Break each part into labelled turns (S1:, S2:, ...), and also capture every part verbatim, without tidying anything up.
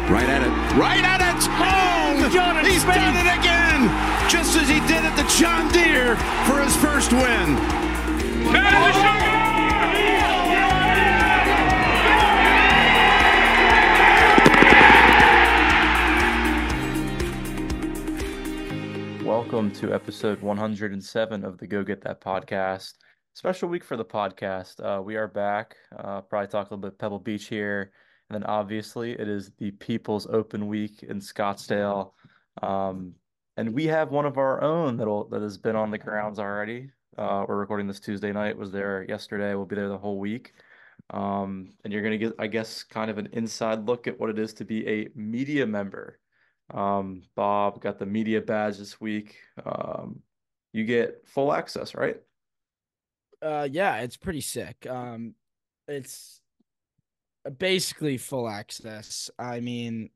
S1: Right at it. Right at it. Oh,
S2: He's done it.
S1: He's done it again. Just as he did at the John Deere for his first win.
S3: Welcome to episode one hundred seven of the Go Get That podcast. Special week for the podcast. Uh, we are back. Uh, probably talk a little bit Pebble Beach here. And then obviously it is the People's Open Week in Scottsdale. Um, and we have one of our own that'll, that has been on the grounds already. Uh, we're recording this Tuesday night, was there yesterday. We'll be there the whole week. Um, and you're going to get, I guess, kind of an inside look at what it is to be a media member. Um, Bob got the media badge this week. Um, you get full access, right?
S2: Uh, yeah, it's pretty sick. Um, it's basically full access. I mean,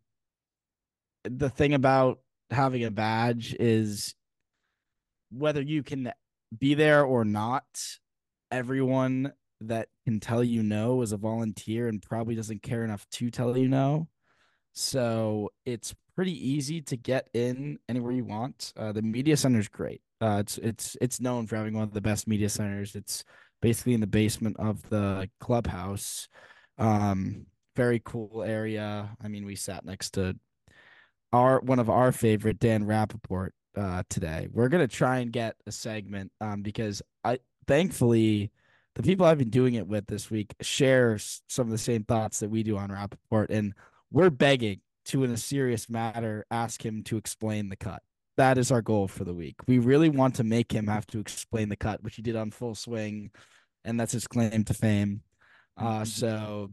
S2: the thing about having a badge is whether you can be there or not, everyone that can tell you no is a volunteer and probably doesn't care enough to tell you no. So it's pretty easy to get in anywhere you want. Uh, the media center is great. Uh, it's it's it's known for having one of the best media centers. It's basically in the basement of the clubhouse. Um, very cool area. I mean, we sat next to our one of our favorite, Dan Rappaport, uh, today. We're gonna try and get a segment um, because I thankfully the people I've been doing it with this week share some of the same thoughts that we do on Rappaport, and we're begging to, in a serious matter, ask him to explain the cut. That is our goal for the week. We really want to make him have to explain the cut, which he did on Full Swing, and that's his claim to fame. Uh, so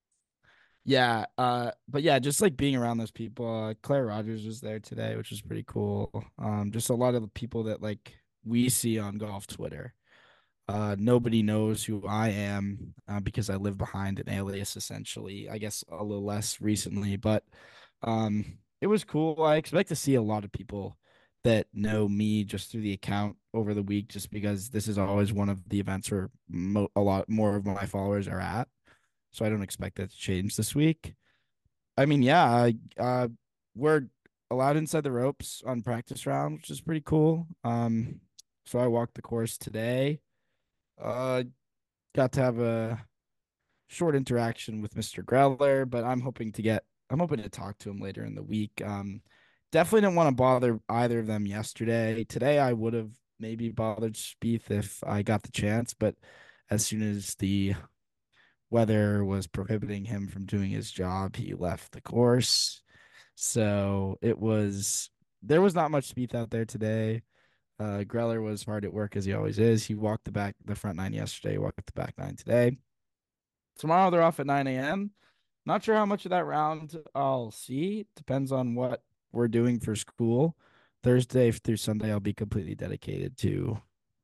S2: yeah, uh, but yeah, just like being around those people. Uh, Claire Rogers was there today, which was pretty cool. Um, just a lot of the people that like we see on golf Twitter. Uh, nobody knows who I am uh, because I live behind an alias, essentially. I guess a little less recently, but um, it was cool. I expect to see a lot of people that know me just through the account over the week, just because this is always one of the events where mo- a lot more of my followers are at. So I don't expect that to change this week. I mean, yeah, I, uh, we're allowed inside the ropes on practice round, which is pretty cool. Um, so I walked the course today. Uh, got to have a short interaction with Mister Greller, but I'm hoping to get I'm hoping to talk to him later in the week. Um, definitely didn't want to bother either of them yesterday. Today I would have maybe bothered Spieth if I got the chance, but as soon as the weather was prohibiting him from doing his job, he left the course. So it was there was not much Spieth out there today. Uh, Greller was hard at work as he always is. He walked the back, the front nine yesterday, walked the back nine today. Tomorrow they're off at nine a.m. Not sure how much of that round I'll see. Depends on what we're doing for school. Thursday through Sunday, I'll be completely dedicated to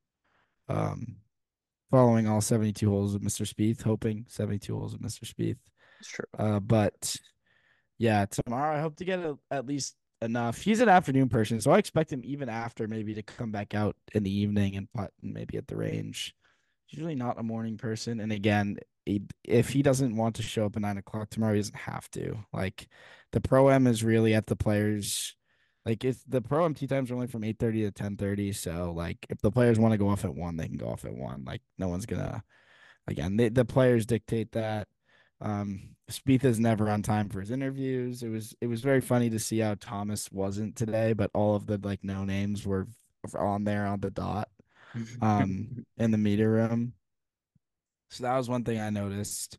S2: um following all seventy-two holes of Mister Spieth, hoping seventy-two holes of Mister Spieth.
S3: It's true.
S2: Uh, but yeah, tomorrow I hope to get a, at least enough. He's an afternoon person, so I expect him even after maybe to come back out in the evening and putt and maybe at the range. He's really not a morning person. And again, he, if he doesn't want to show up at nine o'clock tomorrow, he doesn't have to. Like the pro am is really at the players. Like if the pro am tee times are only from eight thirty to ten thirty, so like if the players want to go off at one, they can go off at one. Like no one's gonna. Again, they, the players dictate that. Um, Spieth is never on time for his interviews. It was it was very funny to see how Thomas wasn't today, but all of the like no names were on there on the dot, um, in the media room. So that was one thing I noticed.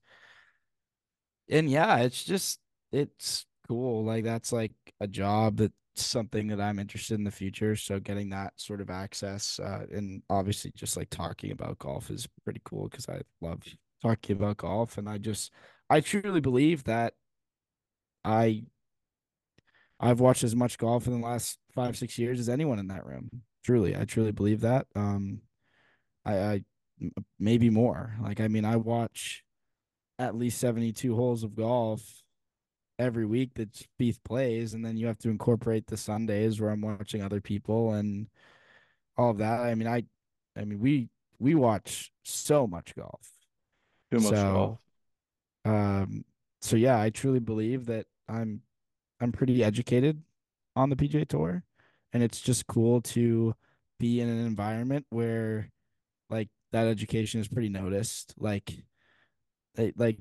S2: And yeah, it's just it's cool. Like that's like a job that's something that I'm interested in the future. So getting that sort of access, uh, and obviously just like talking about golf is pretty cool because I love talking about golf, and I just I truly believe that I I've watched as much golf in the last five, six years as anyone in that room. Truly, I truly believe that. Um, I, I maybe more. Like, I mean, I watch at least seventy-two holes of golf every week that Spieth plays, and then you have to incorporate the Sundays where I'm watching other people and all of that. I mean, I, I mean, we we watch so much golf.
S3: Too much golf.
S2: So, um, so yeah, I truly believe that I'm I'm pretty educated on the P G A Tour, and it's just cool to be in an environment where like that education is pretty noticed. Like, it, like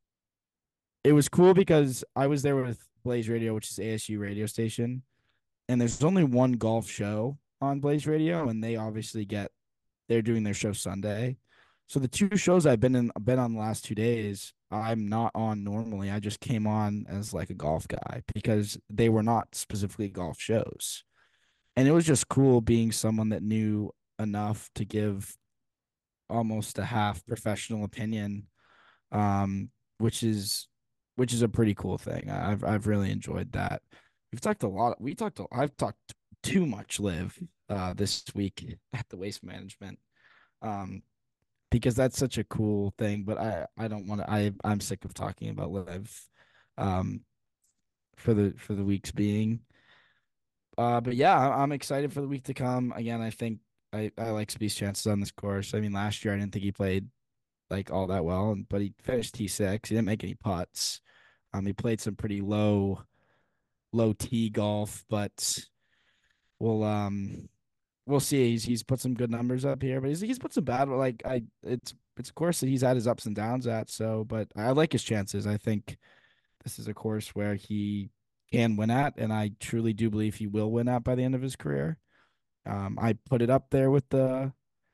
S2: it was cool because I was there with Blaze Radio, which is A S U radio station, and there's only one golf show on Blaze Radio, and they obviously get they're doing their show Sunday. So the two shows I've been in been on the last two days, I'm not on normally. I just came on as like a golf guy because they were not specifically golf shows. And it was just cool being someone that knew enough to give almost a half professional opinion, um, which is which is a pretty cool thing. I've I've really enjoyed that. We've talked a lot. We talked. I've talked too much live uh, this week at the Waste Management, um, because that's such a cool thing. But I I don't want to. I I'm sick of talking about live, um, for the for the weeks being. Uh, but yeah, I- I'm excited for the week to come. Again, I think I I like Spieth's chances on this course. I mean, last year I didn't think he played like all that well, and but he finished T six. He didn't make any putts. Um, he played some pretty low low T golf, but we'll um we'll see. He's he's put some good numbers up here, but he's he's put some bad. Like I, it's it's a course that he's had his ups and downs at. So, but I like his chances. I think this is a course where he can win at, and I truly do believe he will win at by the end of his career. Um, I put it up there with the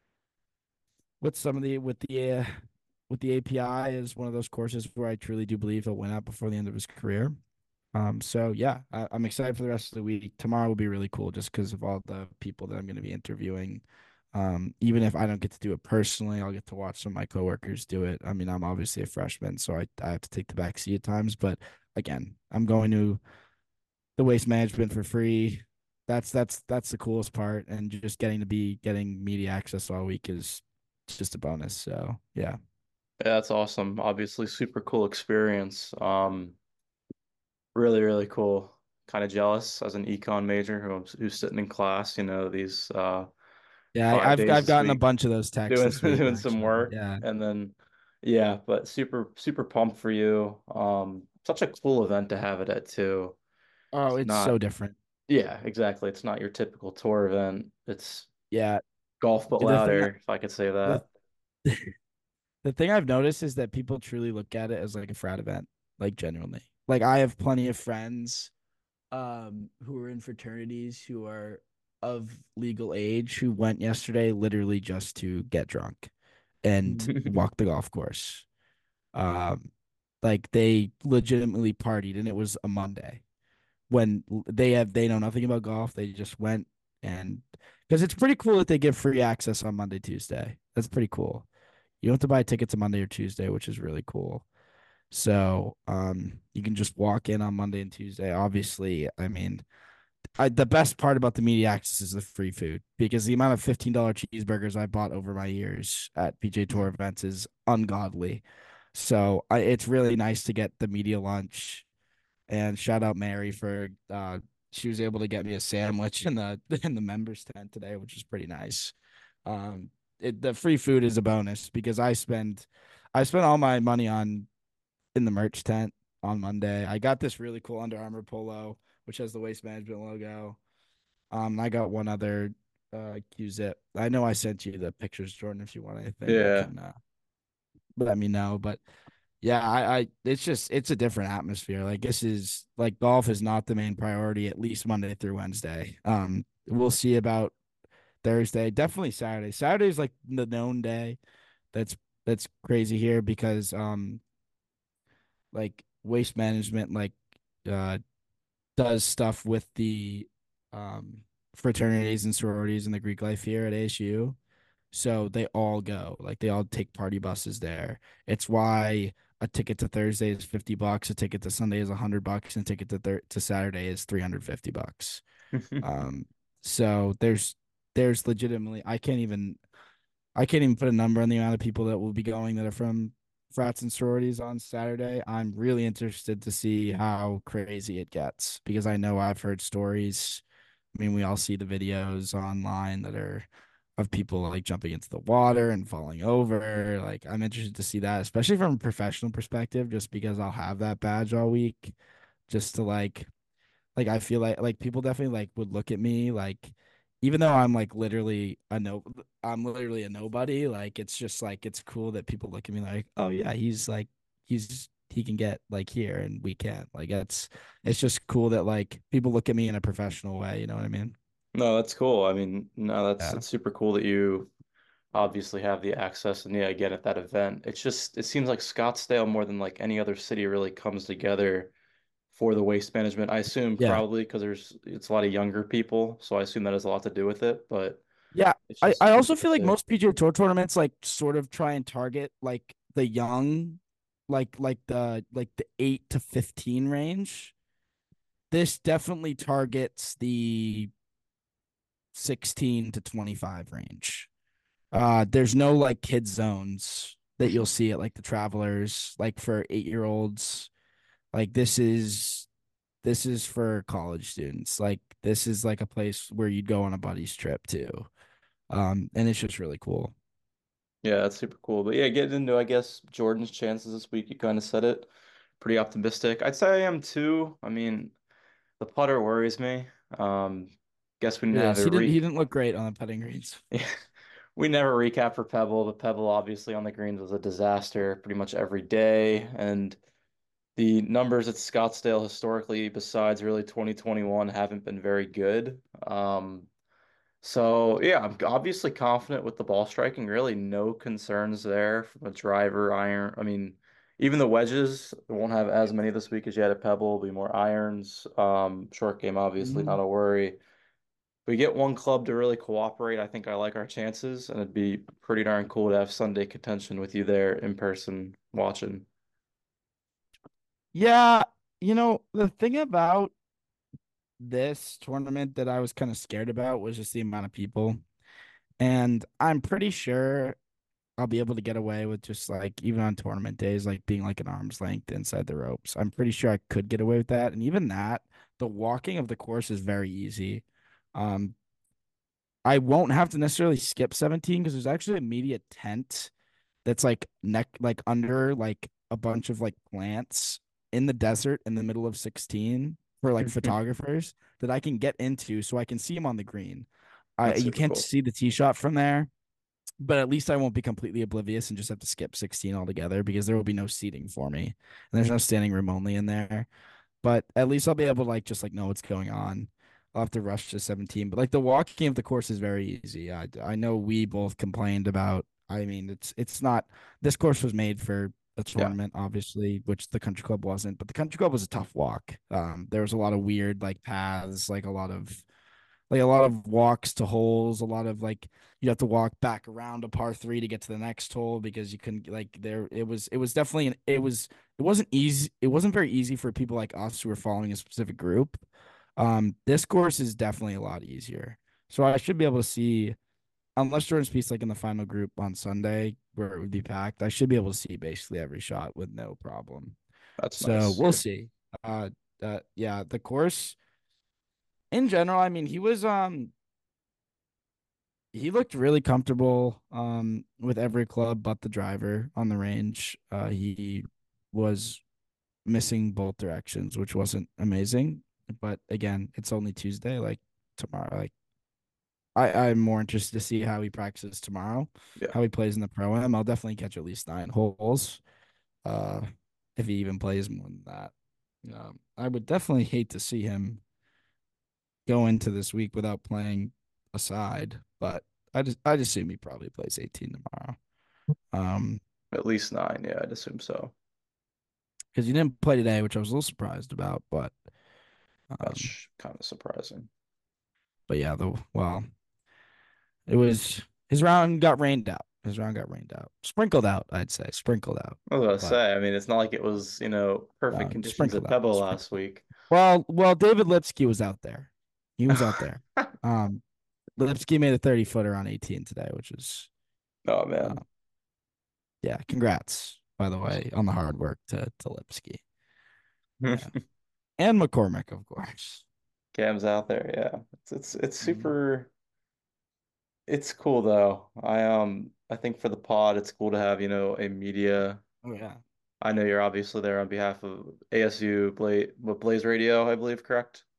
S2: with some of the with the uh, with the A P I as one of those courses where I truly do believe he'll win at before the end of his career. Um, so yeah, I, I'm excited for the rest of the week. Tomorrow will be really cool just because of all the people that I'm going to be interviewing. Um, even if I don't get to do it personally, I'll get to watch some of my coworkers do it. I mean, I'm obviously a freshman, so I, I have to take the back seat at times. But again, I'm going to the Waste Management for free. That's that's that's the coolest part, and just getting to be getting media access all week is just a bonus. So yeah.
S3: Yeah, that's awesome. Obviously, super cool experience. Um, really, really cool. Kind of jealous as an econ major who's who's sitting in class, you know, these uh
S2: Yeah, I,
S3: five
S2: I've
S3: days
S2: I've
S3: this
S2: gotten a
S3: week
S2: bunch of those texts
S3: doing
S2: this week,
S3: doing some
S2: actually.
S3: work,
S2: Yeah.
S3: and then yeah, but super super pumped for you. Um, such a cool event to have it at too.
S2: Oh,
S3: It's
S2: it's
S3: not,
S2: so different.
S3: yeah, exactly. It's not your typical tour event. It's
S2: Yeah.
S3: golf but
S2: The thing
S3: louder, if I could say
S2: the
S3: that.
S2: the thing I've noticed is that people truly look at it as like a frat event, like genuinely. Like I have plenty of friends um who are in fraternities who are of legal age who went yesterday literally just to get drunk and walk the golf course. Um like they legitimately partied and it was a Monday when they have they know nothing about golf. They just went and because it's pretty cool that they give free access on Monday, Tuesday. That's pretty cool. You don't have to buy tickets on Monday or Tuesday, which is really cool. So um, you can just walk in on Monday and Tuesday. Obviously, I mean, I, the best part about the media access is the free food because the amount of fifteen dollar cheeseburgers I bought over my years at P J Tour events is ungodly. So I, it's really nice to get the media lunch and shout out Mary for uh, she was able to get me a sandwich in the in the members tent today, which is pretty nice. Um, it, the free food is a bonus because I spend I spent all my money on in the merch tent on Monday. I got this really cool Under Armour polo, which has the Waste Management logo. Um, I got one other uh Q-zip. I know I sent you the pictures, Jordan. If you want anything, you
S3: Yeah.
S2: can uh, let me know. But yeah, I, I it's just it's a different atmosphere. Like this is like golf is not the main priority, at least Monday through Wednesday. Um, we'll see about Thursday. Definitely Saturday. Saturday is like the known day. That's that's crazy here because um like Waste Management like uh does stuff with the um fraternities and sororities and the Greek life here at A S U. So they all go. Like they all take party buses there. It's why a ticket to Thursday is fifty bucks, a ticket to Sunday is a hundred bucks, and a ticket to thir- to Saturday is three hundred fifty bucks. Um, so there's there's legitimately I can't even I can't even put a number on the amount of people that will be going that are from frats and sororities on Saturday. I'm really interested to see how crazy it gets because I know I've heard stories. I mean, we all see the videos online that are of people like jumping into the water and falling over. Like, I'm interested to see that, especially from a professional perspective, just because I'll have that badge all week, just to like Like I feel like like people definitely like would look at me like even though I'm like literally a no I'm literally a nobody, like it's just like it's cool that people look at me like, "Oh yeah, he's like he's he can get like here and we can't." Like it's it's just cool that like people look at me in a professional way, you know what I mean?
S3: No, that's cool. I mean, no, that's
S2: Yeah.
S3: it's super cool that you obviously have the access and yeah, again at that event. It's just it seems like Scottsdale more than like any other city really comes together for the waste management. I assume
S2: Yeah.
S3: probably because there's it's a lot of younger people, so I assume that has a lot to do with it, but
S2: Yeah.
S3: it's
S2: I
S3: just
S2: I
S3: seems
S2: also
S3: super
S2: feel like
S3: sick.
S2: most P G A Tour tournaments like sort of try and target like the young like like the like the eight to fifteen range. This definitely targets the sixteen to twenty-five range. Uh, there's no like kid zones that you'll see at like the Travelers, like for eight year olds. Like this is this is for college students. Like this is like a place where you'd go on a buddy's trip too. Um, and it's just really cool.
S3: Yeah, that's super cool. But yeah, getting into I guess Jordan's chances this week, you kind of said it. Pretty optimistic. I'd say I am too. I mean, the putter worries me. Um, guess we
S2: It
S3: didn't have
S2: is.
S3: a
S2: He didn't he
S3: re
S2: didn't look great on the putting greens.
S3: we never recap for Pebble. The Pebble obviously on the greens was a disaster pretty much every day. And the numbers at Scottsdale historically, besides really twenty twenty-one, haven't been very good. Um, so yeah, I'm obviously confident with the ball striking. Really, no concerns there from a driver, iron. I mean, even the wedges won't have as many this week as you had at Pebble. Will be more irons. Um, short game, obviously, not
S2: Mhm.
S3: a worry. We get one club to really cooperate. I think I like our chances, and it'd be pretty darn cool to have Sunday contention with you there in person watching.
S2: Yeah, you know, the thing about this tournament that I was kind of scared about was just the amount of people. And I'm pretty sure I'll be able to get away with just like even on tournament days, like being like an arm's length inside the ropes. I'm pretty sure I could get away with that. And even that, the walking of the course is very easy. Um, I won't have to necessarily skip seventeen because there's actually a media tent that's like neck like under like a bunch of like plants in the desert in the middle of sixteen for like photographers that I can get into so I can see them on the green. I
S3: That's
S2: You
S3: super
S2: can't
S3: cool.
S2: see the tee shot from there, but at least I won't be completely oblivious and just have to skip sixteen altogether because there will be no seating for me. And there's no standing room only in there. But at least I'll be able to like just like know what's going on. I'll have to rush to seventeen. But like the walking of the course is very easy. I I know we both complained about I mean it's it's not this course was made for a
S3: Yeah,
S2: tournament, obviously, which the country club wasn't, but the country club was a tough walk. Um, there was a lot of weird like paths, like a lot of like a lot of walks to holes, a lot of like you have to walk back around a par three to get to the next hole because you couldn't like there it was it was definitely an it was it wasn't easy it wasn't very easy for people like us who were following a specific group. Um, this course is definitely a lot easier. So I should be able to see unless Jordan Spieth's like in the final group on Sunday where it would be packed, I should be able to see basically every shot with no problem.
S3: that's
S2: So
S3: nice.
S2: we'll see. Uh, uh yeah, the course in general, I mean, he was um he looked really comfortable um with every club but the driver on the range. Uh, he was missing both directions, which wasn't amazing. But again, it's only Tuesday. Like tomorrow, like I I'm more interested to see how he practices tomorrow,
S3: Yeah,
S2: how he plays in the pro am. I'll definitely catch at least nine holes. Uh, if he even plays more than that. Um, I would definitely hate to see him go into this week without playing a side, but I just I just assume he probably plays eighteen tomorrow. Um,
S3: at least nine. Yeah, I'd assume so.
S2: because he didn't play today, which I was a little surprised about, but um,
S3: That's kind of surprising.
S2: but yeah, the well, it was his round got rained out. His round got rained out, sprinkled out. I'd say sprinkled out,
S3: I was gonna
S2: but
S3: say, I mean, it's not like it was, you know,
S2: uh,
S3: perfect conditions
S2: sprinkled
S3: at
S2: out.
S3: Pebble
S2: Sprinkled.
S3: last week.
S2: Well, well, David Lipsky was out there. He was out there. Um, Lipsky made a thirty footer on eighteen today, which is
S3: Oh
S2: uh,
S3: man.
S2: yeah. Congrats, by the way, on the hard work to to Lipsky. Yeah. And McCormick, of course.
S3: Cam's out there, yeah. It's it's it's
S2: Mhm.
S3: super it's cool though. I um I think for the pod it's cool to have, you know, a media.
S2: Oh yeah.
S3: I know you're obviously there on behalf of A S U Blaze with Blaze Radio, I believe, correct?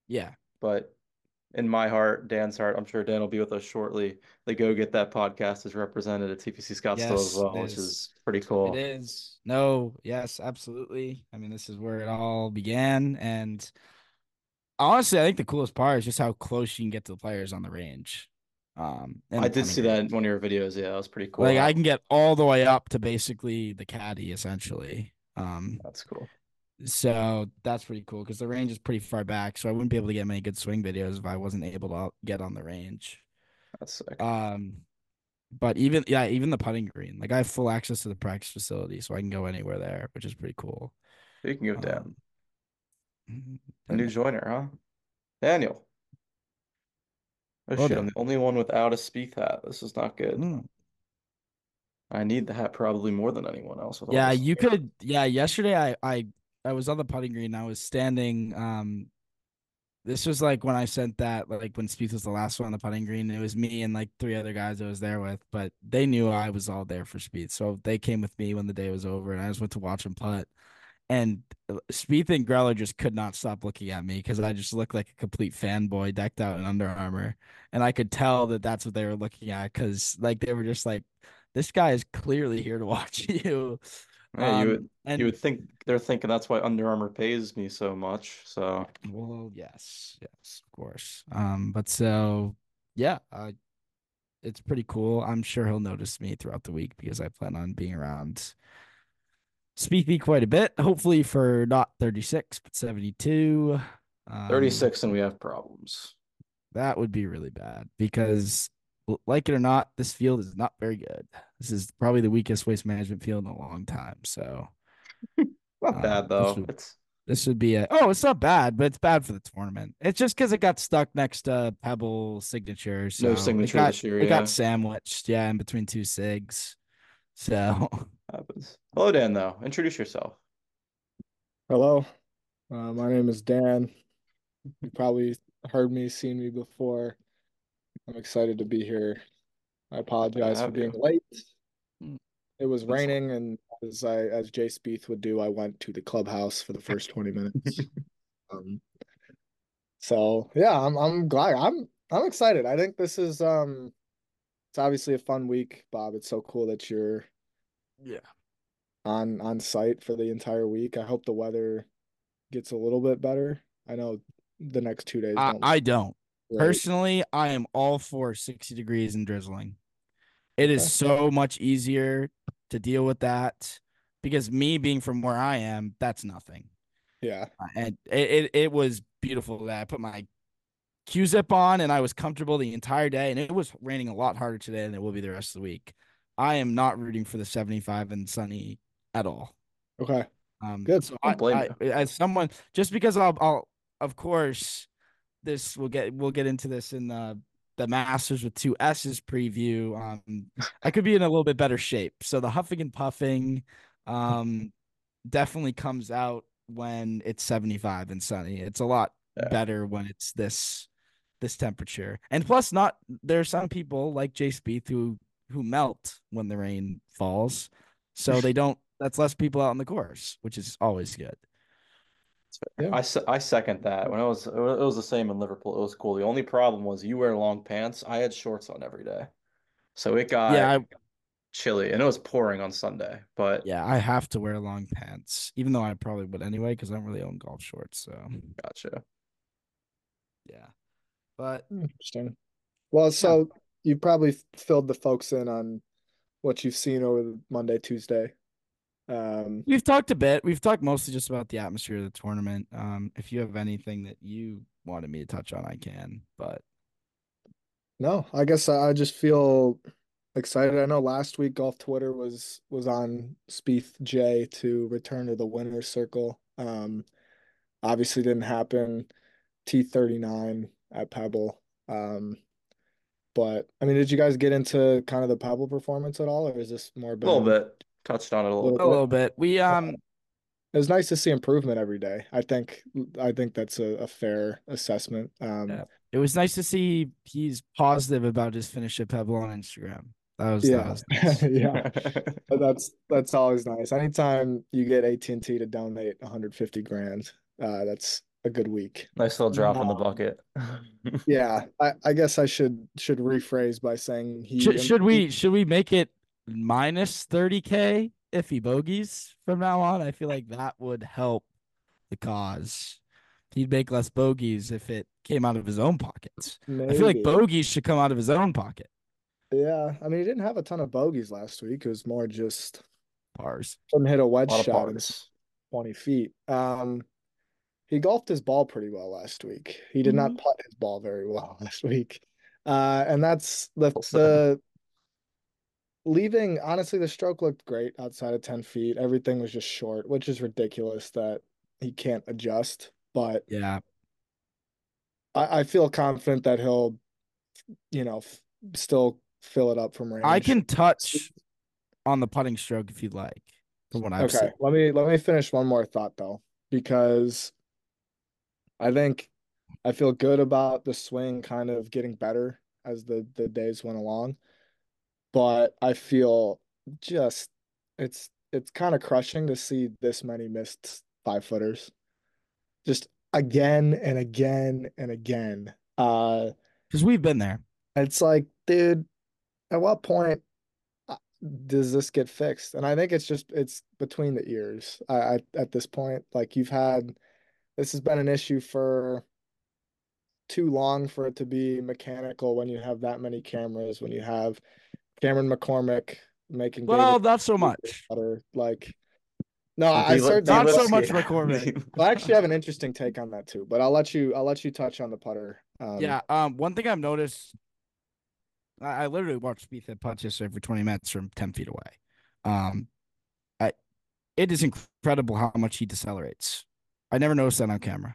S2: Yeah.
S3: But in my heart, Dan's heart, I'm sure Dan will be with us shortly. The Go Get That podcast is represented at T P C Scottsdale as
S2: Yes, it
S3: well, which
S2: is.
S3: is pretty
S2: It
S3: cool.
S2: is. No, yes, absolutely. I mean, this is where it all began. And honestly, I think the coolest part is just how close you can get to the players on the range. Um, and
S3: I
S2: the
S3: did
S2: putting
S3: see that
S2: green.
S3: in one of your videos. Yeah, that was pretty cool.
S2: Like I
S3: How
S2: can get all the way up to basically the caddy, essentially. Um,
S3: that's cool.
S2: so that's pretty cool because the range is pretty far back. So I wouldn't be able to get many good swing videos if I wasn't able to get on the range.
S3: That's sick.
S2: Um, but even yeah, even the putting green, like I have full access to the practice facility, so I can go anywhere there, which is pretty cool.
S3: Speaking of Dan,
S2: Um, mhm,
S3: a new
S2: and-
S3: joiner, huh? Daniel. Oh
S2: well
S3: shit, I'm
S2: done.
S3: the only one without a Spieth hat. This is not good.
S2: Mm.
S3: I need the hat probably more than anyone else with all
S2: Yeah,
S3: this.
S2: you could. Yeah, yesterday I I I was on the putting green. I was standing. Um, this was like when I sent that, like when Spieth was the last one on the putting green. It was me and like three other guys I was there with, but they knew I was all there for Spieth, so they came with me when the day was over, and I just went to watch him putt. And Spieth and Greller just could not stop looking at me because I just looked like a complete fanboy decked out in Under Armour, and I could tell that that's what they were looking at because like they were just like, this guy is clearly here to watch you.
S3: Yeah, you
S2: Um,
S3: would you
S2: and
S3: would think they're thinking that's why Under Armour pays me so much. So
S2: well, yes, yes, of course. Um, but so yeah, uh, it's pretty cool. I'm sure he'll notice me throughout the week because I plan on being around Speaky quite a bit. Hopefully for not thirty-six, but seventy-two. Um,
S3: thirty-six and we have problems.
S2: that would be really bad because, like it or not, this field is not very good. This is probably the weakest waste management field in a long time. So,
S3: Not
S2: um,
S3: bad
S2: this
S3: though.
S2: would
S3: It's
S2: this would be a oh, it's not bad, but it's bad for the tournament. It's just because it got stuck next to Pebble signature,
S3: no
S2: so it
S3: signature
S2: got
S3: this year,
S2: it got
S3: yeah.
S2: sandwiched, yeah, in between two sigs. So,
S3: Happens. Hello, Dan, though. Introduce yourself.
S4: Hello, uh, my name is Dan. You probably heard me, seen me before. I'm excited to be here. I
S3: Happy to
S4: apologize for
S3: have
S4: being
S3: you.
S4: late.
S2: mm,
S4: It was
S3: That's
S4: raining, and as I as Jay Spieth would do, I went to the clubhouse for the first twenty minutes. Um, so yeah, I'm I'm glad. I'm I'm excited. I think this is um it's obviously a fun week, Bob. It's so cool that you're
S2: yeah.
S4: on on site for the entire week. I hope the weather gets a little bit better. I know the next two days
S2: I
S4: don't
S2: I don't.
S4: look great.
S2: Personally, I am all for sixty degrees and drizzling. It is
S4: Okay.
S2: so much easier to deal with that because me being from where I am, that's nothing.
S4: Yeah.
S2: Uh, And it, it, it was beautiful that I put my Q zip on and I was comfortable the entire day. And it was raining a lot harder today than it will be the rest of the week. I am not rooting for the seventy-five and sunny at all.
S4: Okay.
S2: Um,
S4: Good.
S2: so
S3: I
S2: I,
S3: don't blame
S2: I,
S3: you.
S2: as someone, just because I'll, I'll, of course, this we'll get we'll get into this in the the Masters with two S's preview. Um, I could be in a little bit better shape. So the huffing and puffing, um, definitely comes out when it's seventy-five and sunny. It's a lot
S3: Yeah.
S2: better when it's this this temperature. And plus, not there are some people like Jay Spieth who who melt when the rain falls, so they don't. That's less people out on the course, which is always good.
S4: Yeah.
S3: I, se- I second that. When I was, it was the same in Liverpool. It was cool. The only problem was you wear long pants. I had shorts on every day. So it
S2: Yeah,
S3: got
S2: I,
S3: chilly and it was pouring on Sunday. But
S2: yeah, I have to wear long pants, even though I probably would anyway, because I don't really own golf shorts. So
S3: gotcha.
S2: yeah, but
S4: Interesting. Well,
S2: yeah,
S4: so you probably filled the folks in on what you've seen over the Monday, Tuesday. Um,
S2: we've talked a bit. We've talked mostly just about the atmosphere of the tournament. Um, if you have anything that you wanted me to touch on, I can. But
S4: no, I guess I I just feel excited. I know last week Golf Twitter was was on Spieth J to return to the winner's circle. Um, obviously didn't happen. T thirty-nine at Pebble. Um, but I mean, did you guys get into kind of the Pebble performance at all, or is this more
S3: A little
S4: been
S3: bit. Touched on it a
S4: a
S3: little
S4: little
S2: a
S3: bit.
S2: little bit. We
S4: bit?
S2: um
S4: It was nice to see improvement every day. I think I think that's a, a fair assessment. Um,
S2: yeah, it was nice to see he's positive about his finish at Pebble on Instagram. That was that
S4: yeah,
S2: was nice.
S4: yeah, that's that's always nice. Anytime you get A T and T to donate one hundred fifty grand, uh, that's a good week.
S3: Nice little drop in the
S4: Um,
S3: bucket.
S4: yeah, I, I guess I should should rephrase by saying he
S2: Should should
S4: improved.
S2: we should we make it minus thirty K if he bogeys from now on? I feel like that would help the cause. He'd make less bogeys if it came out of his own pockets. I feel like
S4: Maybe.
S2: bogeys should come out of his own pocket.
S4: Yeah, I mean, he didn't have a ton of bogeys last week. It was more just
S2: Bars.
S4: couldn't hit a
S3: A
S4: wedge
S3: lot of
S4: shot in
S3: parts.
S4: twenty feet. Um, he golfed his ball pretty well last week. He did not
S2: Mhm.
S4: putt his ball very well last week. Uh, and that's the
S3: Well said.
S4: the leaving. Honestly, the stroke looked great outside of ten feet. Everything was just short, which is ridiculous that he can't adjust. But
S2: Yeah.
S4: I, I feel confident that he'll, you know, f still fill it up from range.
S2: I can touch on the putting stroke if you'd like, from what I've
S4: Okay,
S2: seen.
S4: let me let me finish one more thought though, because I think I feel good about the swing kind of getting better as the the days went along, but I feel just it's it's kind of crushing to see this many missed five footers, just again and again and again. Uh,
S2: Because we've been there.
S4: it's like, dude, at what point uh, does this get fixed? And I think it's just it's between the ears. I, I at this point, like you've had this has been an issue for too long for it to be mechanical when you have that many cameras, when you have Cameron McCormick making
S2: Well,
S4: David
S2: not so much.
S4: better. Like, no, I
S3: D-Lip-
S4: certainly
S2: Not so
S3: D-Lipski.
S2: much McCormick.
S4: I actually have an interesting take on that too, but I'll let you I'll let you touch on the putter. Um,
S2: Yeah. Um. One thing I've noticed, I, I literally watched Spieth hit putts yesterday for twenty minutes from ten feet away. Um, I, it is incredible how much he decelerates. I never noticed that on camera.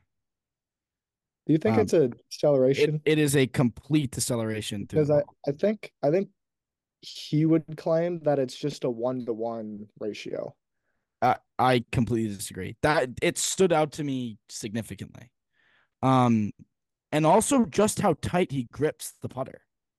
S4: do you think
S2: Um,
S4: it's a
S2: It,
S4: acceleration?
S2: it is a complete deceleration through
S4: Because
S2: the
S4: I,
S2: ball.
S4: I think I think he would claim that it's just a one to one ratio.
S2: I, I completely disagree. That it stood out to me significantly. Um, and also just how tight he grips the putter.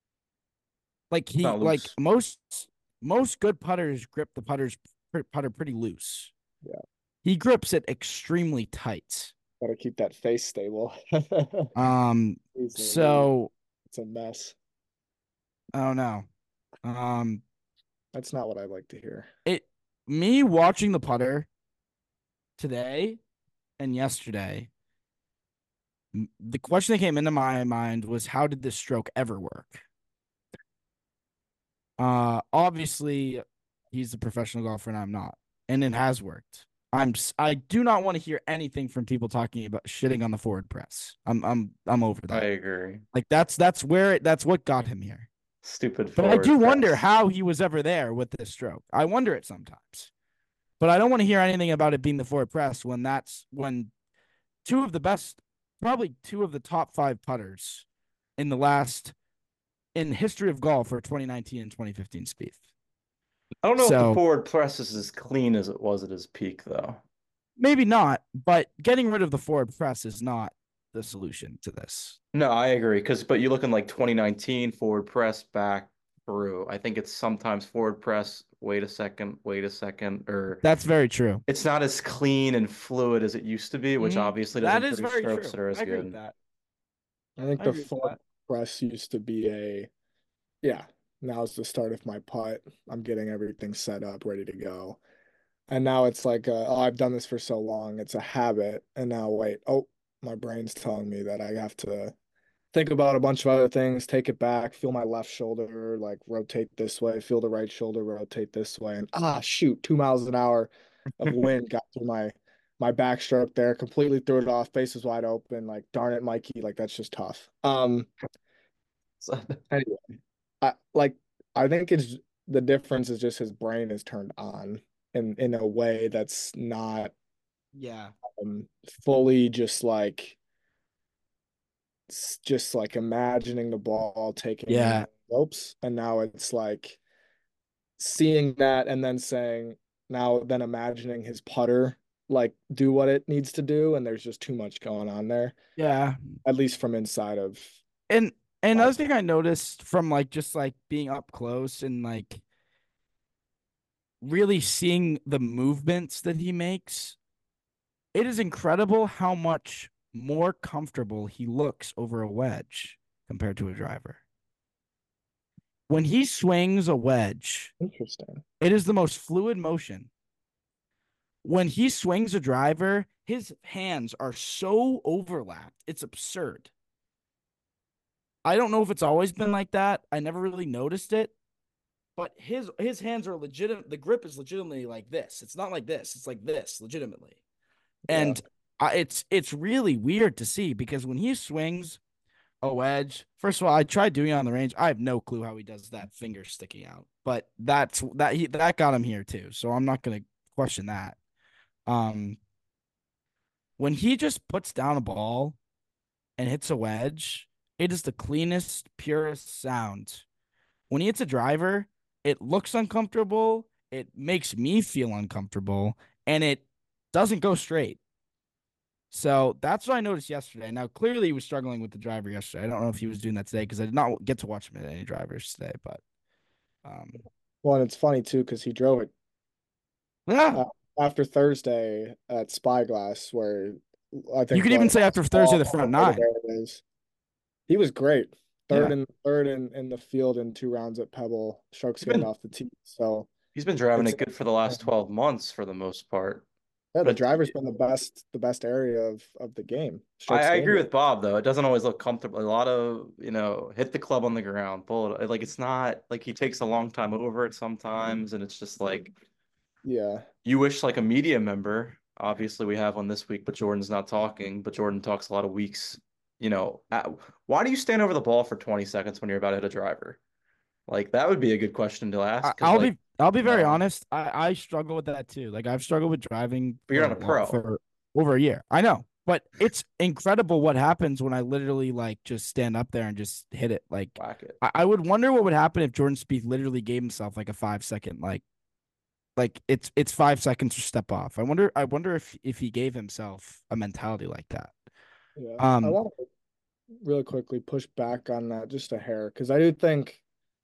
S2: Like he
S3: Not
S2: like
S3: loose.
S2: most most good putters grip the putters putter pretty loose.
S4: Yeah.
S2: He grips it extremely tight.
S4: Gotta keep that face stable.
S2: Um,
S4: He's a-
S2: so
S4: it's a mess.
S2: I don't know. Um,
S4: That's not what I like to hear.
S2: it me watching the putter today and yesterday, m- the question that came into my mind was how did this stroke ever work? Uh, obviously, he's a professional golfer and I'm not, and it has worked. I'm s- I do not want to hear anything from people talking about shitting on the forward press. I'm I'm I'm over
S3: I
S2: that.
S3: agree.
S2: Like that's that's where it, that's what got him here.
S3: Stupid
S2: But I
S3: forward
S2: do wonder
S3: press.
S2: how he was ever there with this stroke. I wonder it sometimes. But I don't want to hear anything about it being the forward press when that's when two of the best, probably two of the top five putters in the last in history of golf for twenty nineteen and twenty fifteen Spieth.
S3: I don't know if the
S2: So
S3: forward press is as clean as it was at his peak, though.
S2: maybe not, but getting rid of the forward press is not the solution to this.
S3: No, I agree. Because, but you look in like twenty nineteen forward press back through. I think it's sometimes forward press. Wait a second. Wait a second. Or
S2: That's very true.
S3: it's not as clean and fluid as it used to be, which
S2: Mhm.
S3: obviously doesn't
S2: That is
S3: produce
S2: very
S3: strokes
S2: true.
S3: that are as
S2: I agree
S3: good.
S2: with that.
S4: I think
S2: I
S4: the
S2: agree with
S4: forward
S2: that.
S4: press used to be a, yeah, now's the start of my putt. I'm getting everything set up, ready to go. And now it's like, uh, oh, I've done this for so long. It's a habit. And now, wait, oh, my brain's telling me that I have to think about a bunch of other things, take it back, feel my left shoulder, like rotate this way, feel the right shoulder rotate this way. And ah, shoot, two miles an hour of wind got through my my backstroke there, completely threw it off, face was wide open. Like, darn it, Mikey, like that's just tough. Um,
S3: So,
S4: anyway, I like I think it's the difference is just his brain is turned on in in a way that's not
S2: Yeah.
S4: um fully just like s- just like imagining the ball taking
S2: Yeah.
S4: ropes, and now it's like seeing that and then saying now then imagining his putter like do what it needs to do, and there's just too much going on there,
S2: Yeah.
S4: at least from inside of
S2: And and
S4: my
S2: another thing I noticed from like just like being up close and like really seeing the movements that he makes, it is incredible how much more comfortable he looks over a wedge compared to a driver. When he swings a wedge,
S4: Interesting.
S2: it is the most fluid motion. When he swings a driver, his hands are so overlapped. It's absurd. I don't know if it's always been like that. I never really noticed it. But his his hands are legitimate. The grip is legitimately like this. It's not like this. It's like this, legitimately. And
S4: Yeah.
S2: I, it's it's really weird to see because when he swings a wedge, first of all, I tried doing it on the range. I have no clue how he does that finger sticking out. But that's that he that got him here too. So I'm not gonna question that. Um, when he just puts down a ball and hits a wedge, it is the cleanest, purest sound. When he hits a driver, it looks uncomfortable, it makes me feel uncomfortable, and it doesn't go straight. So that's what I noticed yesterday. Now, clearly he was struggling with the driver yesterday. I don't know if he was doing that today because I did not get to watch him at any drivers today, but um
S4: Well, and it's funny too because he drove it
S2: yeah.
S4: uh, after Thursday at Spyglass, where I
S2: You
S4: think
S2: could
S4: what
S2: even say after Thursday
S4: all
S2: the front
S4: over
S2: nine.
S4: there it is. He was great. Third
S2: Yeah.
S4: and third in, in the field in two rounds at Pebble. Sharks
S3: He's
S4: getting
S3: been
S4: off the tee. So
S3: he's been driving
S4: it's
S3: it good for the last twelve months for the most part.
S4: yeah, the
S3: But
S4: driver's been the best the best area of of the game.
S3: I,
S4: Strokes
S3: I
S4: gained.
S3: agree with Bob though. It doesn't always look comfortable. A lot of, you know, hit the club on the ground, pull it. Like it's not like he takes a long time over it sometimes, and it's just like
S4: Yeah.
S3: you wish like a media member. Obviously, we have one this week, but Jordan's not talking. But Jordan talks a lot of weeks. You know, at, why do you stand over the ball for twenty seconds when you're about to hit a driver? Like that would be a good question to
S2: I,
S3: ask because
S2: I'll
S3: like,
S2: be I'll be
S3: you
S2: very
S3: know,
S2: honest. I, I struggle with that too. Like I've struggled with driving
S3: but you're
S2: for
S3: not
S2: a
S3: a
S2: long,
S3: pro.
S2: for over a year. I know, but it's incredible what happens when I literally like just stand up there and just hit it. Like
S3: Whack it.
S2: I, I would wonder what would happen if Jordan Spieth literally gave himself like a five second like like it's it's five seconds to step off. I wonder I wonder if if he gave himself a mentality like that.
S4: Yeah. I
S2: Um,
S4: want to really quickly push back on that just a hair because I do think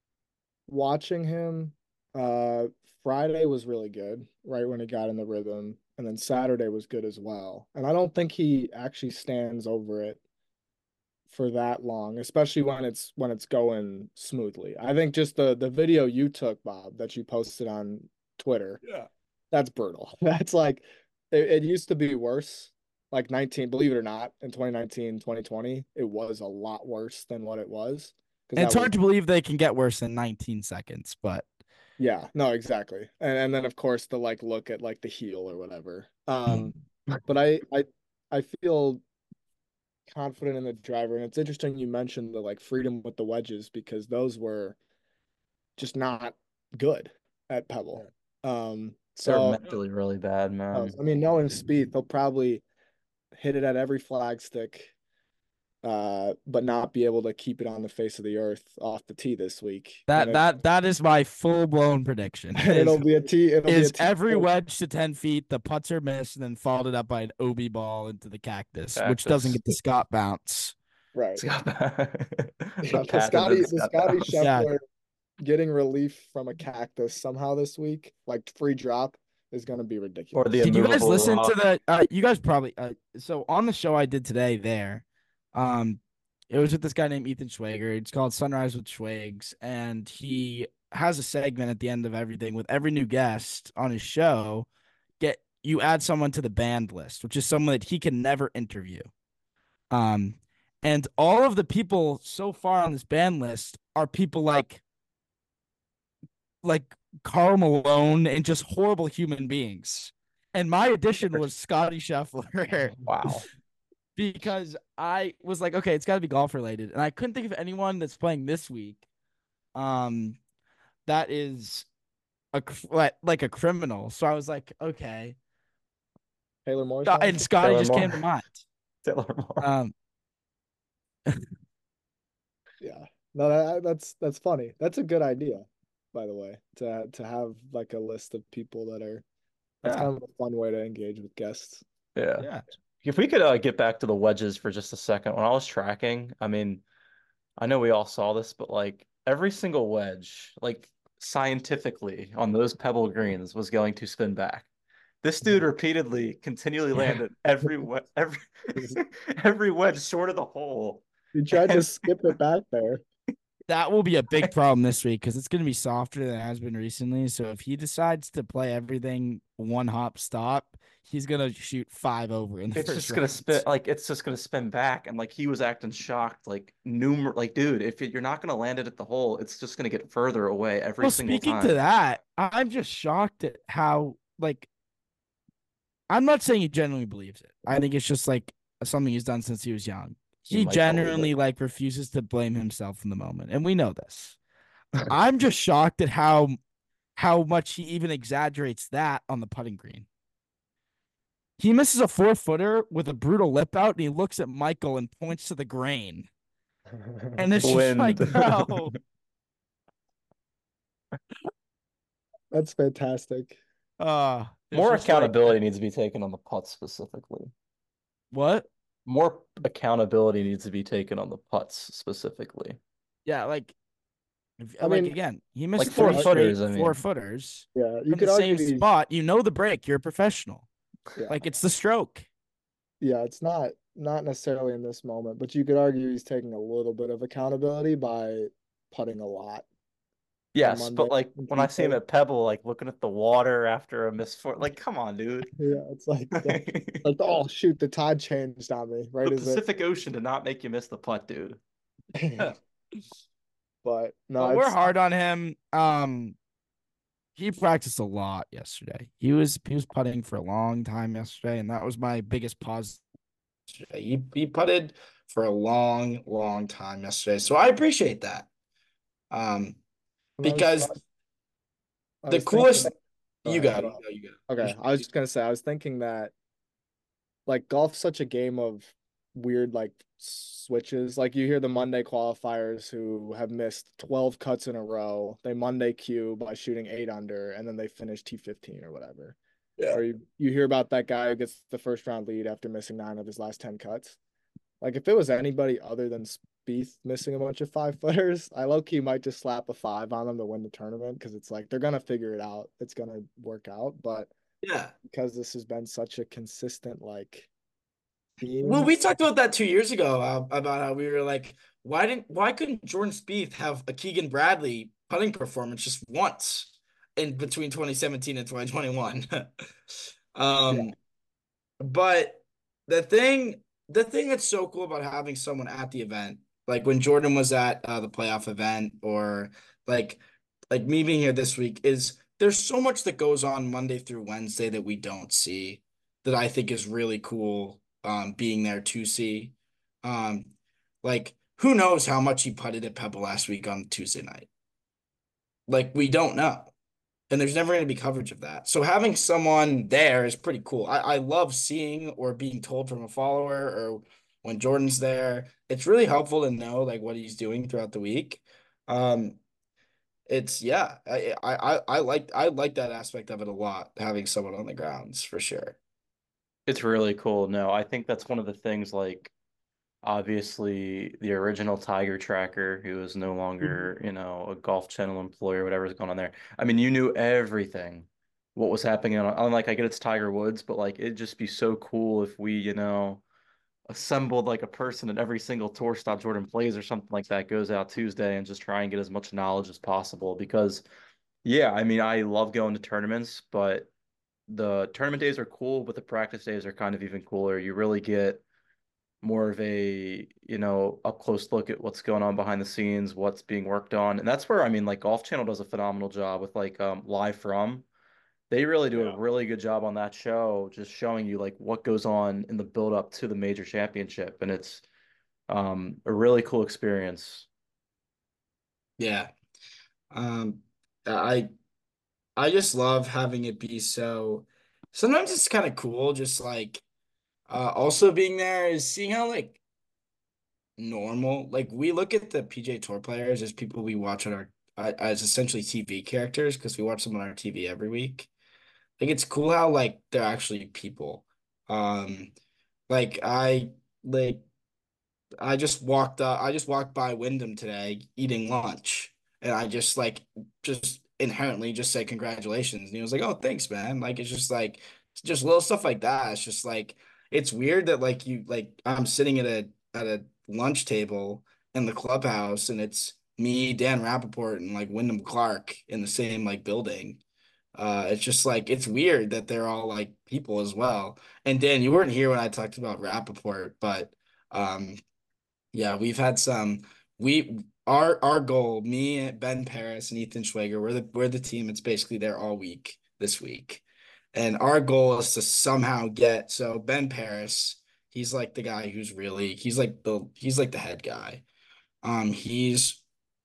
S4: watching him, uh, Friday was really good, right when he got in the rhythm, and then Saturday was good as well. And I don't think he actually stands over it for that long, especially when it's when it's going smoothly. I think just the the video you took, Bob, that you posted on Twitter,
S2: yeah.
S4: that's brutal. That's like it, it used to be worse. Like nineteen, believe it or not, in twenty nineteen, twenty twenty, it was a lot worse than what it was. Because
S2: And
S4: that
S2: it's
S4: was
S2: hard to believe they can get worse in nineteen seconds, but
S4: yeah, no, exactly. And and then of course the like look at like the heel or whatever. Um, but I I I feel confident in the driver, and it's interesting you mentioned the like freedom with the wedges because those were just not good at Pebble. Um,
S3: They're
S4: so
S3: mentally really bad,
S4: uh,
S3: man.
S4: I mean, knowing Spieth, they'll probably hit it at every flag stick, uh, but not be able to keep it on the face of the earth off the tee this week. And
S2: that
S4: it
S2: that that is my full blown prediction.
S4: and
S2: Is
S4: it'll be a tee, it'll be a
S2: is
S4: tee.
S2: every wedge to ten feet, the putts are missed, and then followed up by an O B ball into the cactus, which doesn't
S3: Cactus.
S2: get the Scott bounce.
S4: Right.
S3: Scott the
S4: Yeah, the Scotty
S3: patented
S4: the
S3: Scott
S4: Scotty
S3: Bounce.
S2: Yeah.
S4: Scheffler getting relief from a cactus somehow this week, like free drop, is going to be
S3: Or
S4: ridiculous.
S3: the
S2: Did you guys
S3: immovable
S2: listen to
S3: rock.
S2: the? Uh, you guys probably. Uh, so on the show I did today, there, um, it was with this guy named Ethan Schwager. It's called Sunrise with Schwags, and he has a segment at the end of everything with every new guest on his show. Get you add someone to the banned list, which is someone that he can never interview. Um, and all of the people so far on this ban list are people like like Carl Malone and just horrible human beings. And my addition was Scotty Scheffler
S3: Wow.
S2: because I was like, okay, it's got to be golf related, and I couldn't think of anyone that's playing this week, um, that is a like like a criminal. So I was like, okay,
S4: Taylor Moore's
S2: Uh,
S4: not?
S2: and Scotty
S3: Taylor
S2: just came to
S3: Moore.
S2: mind.
S3: Taylor Moore.
S2: Um,
S4: Yeah. No, that, that's that's funny. That's a good idea, by the way, to to have like a list of people that are that's
S2: yeah,
S4: kind of a fun way to engage with guests.
S3: Yeah.
S2: yeah.
S3: If we could uh, get back to the wedges for just a second. When I was tracking, I mean, I know we all saw this, but like every single wedge, like scientifically on those pebble greens was going to spin back. This dude repeatedly, continually landed every we- every every wedge short of the hole.
S4: He tried to
S3: And
S4: skip it back there.
S2: That will be a big problem this week because it's going to be softer than it has been recently. So if he decides to play everything one hop stop, he's going to shoot five over in the
S3: it's
S2: first
S3: just gonna
S2: round.
S3: spin like it's just gonna spin back, and like he was acting shocked, like numer like dude, if you're not gonna land it at the hole, it's just gonna get further away every
S2: Well,
S3: single
S2: speaking
S3: time.
S2: to that, I'm just shocked at how, like, I'm not saying he genuinely believes it. I think it's just like something he's done since he was young.
S3: He
S2: He
S3: might believe
S2: genuinely
S3: it.
S2: like refuses to blame himself in the moment, and we know this. I'm just shocked at how how much he even exaggerates that on the putting green. He misses a four footer with a brutal lip out, and he looks at Michael and points to the grain, and it's just
S3: Wind.
S2: like, bro,
S4: That's fantastic.
S2: uh, it's
S3: More
S2: just like,
S3: accountability needs to be taken on the putts specifically.
S2: what?
S3: More accountability needs to be taken on the putts specifically.
S2: Yeah, like, if,
S4: I
S2: like
S4: mean,
S2: again, he missed
S3: like
S2: four
S3: four
S2: footers.
S3: footers, I
S2: Four
S3: mean.
S2: footers
S4: Yeah, you
S2: from
S4: could
S2: the
S4: argue
S2: same
S4: these.
S2: spot. You know the break. You're a professional.
S4: Yeah.
S2: Like, it's the stroke.
S4: Yeah, it's not not necessarily in this moment, but you could argue he's taking a little bit of accountability by putting a lot.
S3: Yes,
S4: Monday
S3: but like
S4: and
S3: when I see him
S4: Tuesday.
S3: at Pebble, like looking at the water after a missed foot, like come on, dude.
S4: Yeah, it's like the,
S3: The
S4: like oh shoot, the tide changed on me. Right as it,
S3: Pacific Ocean did not make you miss the putt, dude.
S4: but no,
S2: But we're
S4: it's
S2: hard on him. Um, he practiced a lot yesterday. He was he was putting for a long time yesterday, and that was my biggest pause. Yesterday. He he putted for a long, long time yesterday, so I appreciate that. Um,
S4: I was-
S2: because
S4: I
S2: the
S4: was
S2: coolest
S4: thinking- Go
S2: you
S4: ahead,
S2: got
S4: go
S2: it,
S4: ahead.
S2: you got it.
S4: Okay, I was just gonna say I was thinking that like golf's such a game of weird like switches. Like you hear the Monday qualifiers who have missed twelve cuts in a row. They Monday cue by shooting eight under and then they finish T fifteen or whatever.
S2: Yeah.
S4: Or you, you hear about that guy who gets the first round lead after missing nine of his last ten cuts. Like if it was anybody other than Spieth missing a bunch of five footers, I low key might just slap a five on them to win the tournament because it's like they're gonna figure it out. It's gonna work out. But
S2: Yeah.
S4: because this has been such a consistent like theme.
S2: Well, we talked about that two years ago uh, about how we were like, why didn't why couldn't Jordan Spieth have a Keegan Bradley putting performance just once in between twenty seventeen and twenty twenty-one? um,
S4: Yeah.
S2: but the thing the thing that's so cool about having someone at the event, like when Jordan was at uh, the playoff event, or like like me being here this week, is there's so much that goes on Monday through Wednesday that we don't see that I think is really cool. Um, being there to see, um, like who knows how much he putted at Pebble last week on Tuesday night. Like we don't know, and there's never going to be coverage of that. So having someone there is pretty cool. I, I love seeing or being told from a follower or when Jordan's there. It's really helpful to know like what he's doing throughout the week. Um, it's yeah, I I I like I like that aspect of it a lot, having someone on the grounds for sure.
S3: It's really cool. No, I think that's one of the things, like obviously the original Tiger Tracker, who is no longer, you know, a Golf Channel employee or whatever's going on there. I mean, you knew everything, what was happening on, on like I get it's Tiger Woods, but like it'd just be so cool if we, you know, assembled like a person at every single tour stop Jordan plays or something like that, goes out Tuesday and just try and get as much knowledge as possible. Because yeah, I mean, I love going to tournaments, but the tournament days are cool, but the practice days are kind of even cooler. You really get more of a, you know, up close look at what's going on behind the scenes, what's being worked on. And that's where, I mean, like Golf Channel does a phenomenal job with like um Live From. They really do a
S4: Yeah.
S3: really good job on that show, just showing you like what goes on in the build up to the major championship. And it's um a really cool experience.
S2: Yeah. Um, I I just love having it be so. Sometimes it's kind of cool, just like uh, also being there is seeing how like normal. Like we look at the P G A Tour players as people we watch on our uh, as essentially T V characters because we watch them on our T V every week. Like it's cool how like they're actually people. Um, like I like I just walked uh, I just walked by Wyndham today eating lunch, and I just like just inherently just say congratulations, and he was like, "Oh, thanks, man." Like it's just like just little stuff like that. It's just like it's weird that like you like I'm sitting at a at a lunch table in the clubhouse and it's me, Dan Rappaport, and like Wyndham Clark in the same like building. Uh, it's just like it's weird that they're all like people as well. And Dan, you weren't here when I talked about Rappaport, but um, yeah, we've had some. We our our goal, me, Ben Paris, and Ethan Schwager, we're the we're the team. It's basically there all week this week, and our goal is to somehow get so Ben Paris. He's like the guy who's really he's like the he's like the head guy. Um, he's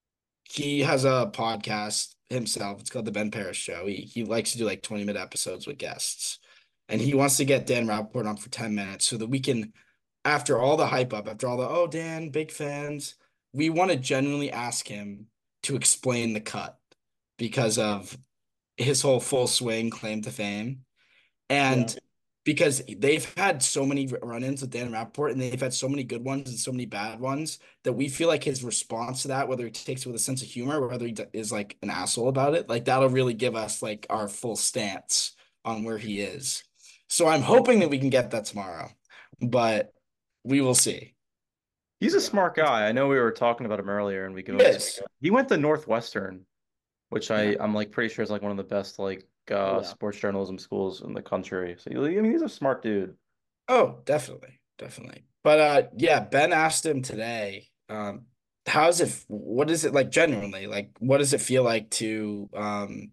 S2: he has a podcast himself. It's called the Ben Paris Show. He he likes to do like twenty minute episodes with guests. And he wants to get Dan Rappaport on for ten minutes so that we can, after all the hype up, after all the, oh, Dan, big fans, we want to genuinely ask him to explain the cut because of his whole full swing claim to fame.
S4: Yeah.
S2: And because they've had so many run-ins with Dan Rappaport and they've had so many good ones and so many bad ones that we feel like his response to that, whether he takes it with a sense of humor or whether he is like an asshole about it, like that'll really give us like our full stance on where he is. So I'm hoping that we can get that tomorrow, but we will see.
S3: He's a
S4: Yeah.
S3: smart guy. I know we were talking about him earlier, and we
S2: He
S3: go.
S2: is.
S3: He went to Northwestern, which I
S2: Yeah.
S3: I'm like pretty sure is like one of the best like uh
S4: Yeah.
S3: sports journalism schools in the country. So I mean, he's a smart dude.
S2: Oh, definitely, definitely. But uh, yeah, Ben asked him today, um, how's it, what is it like genuinely? Like, what does it feel like to um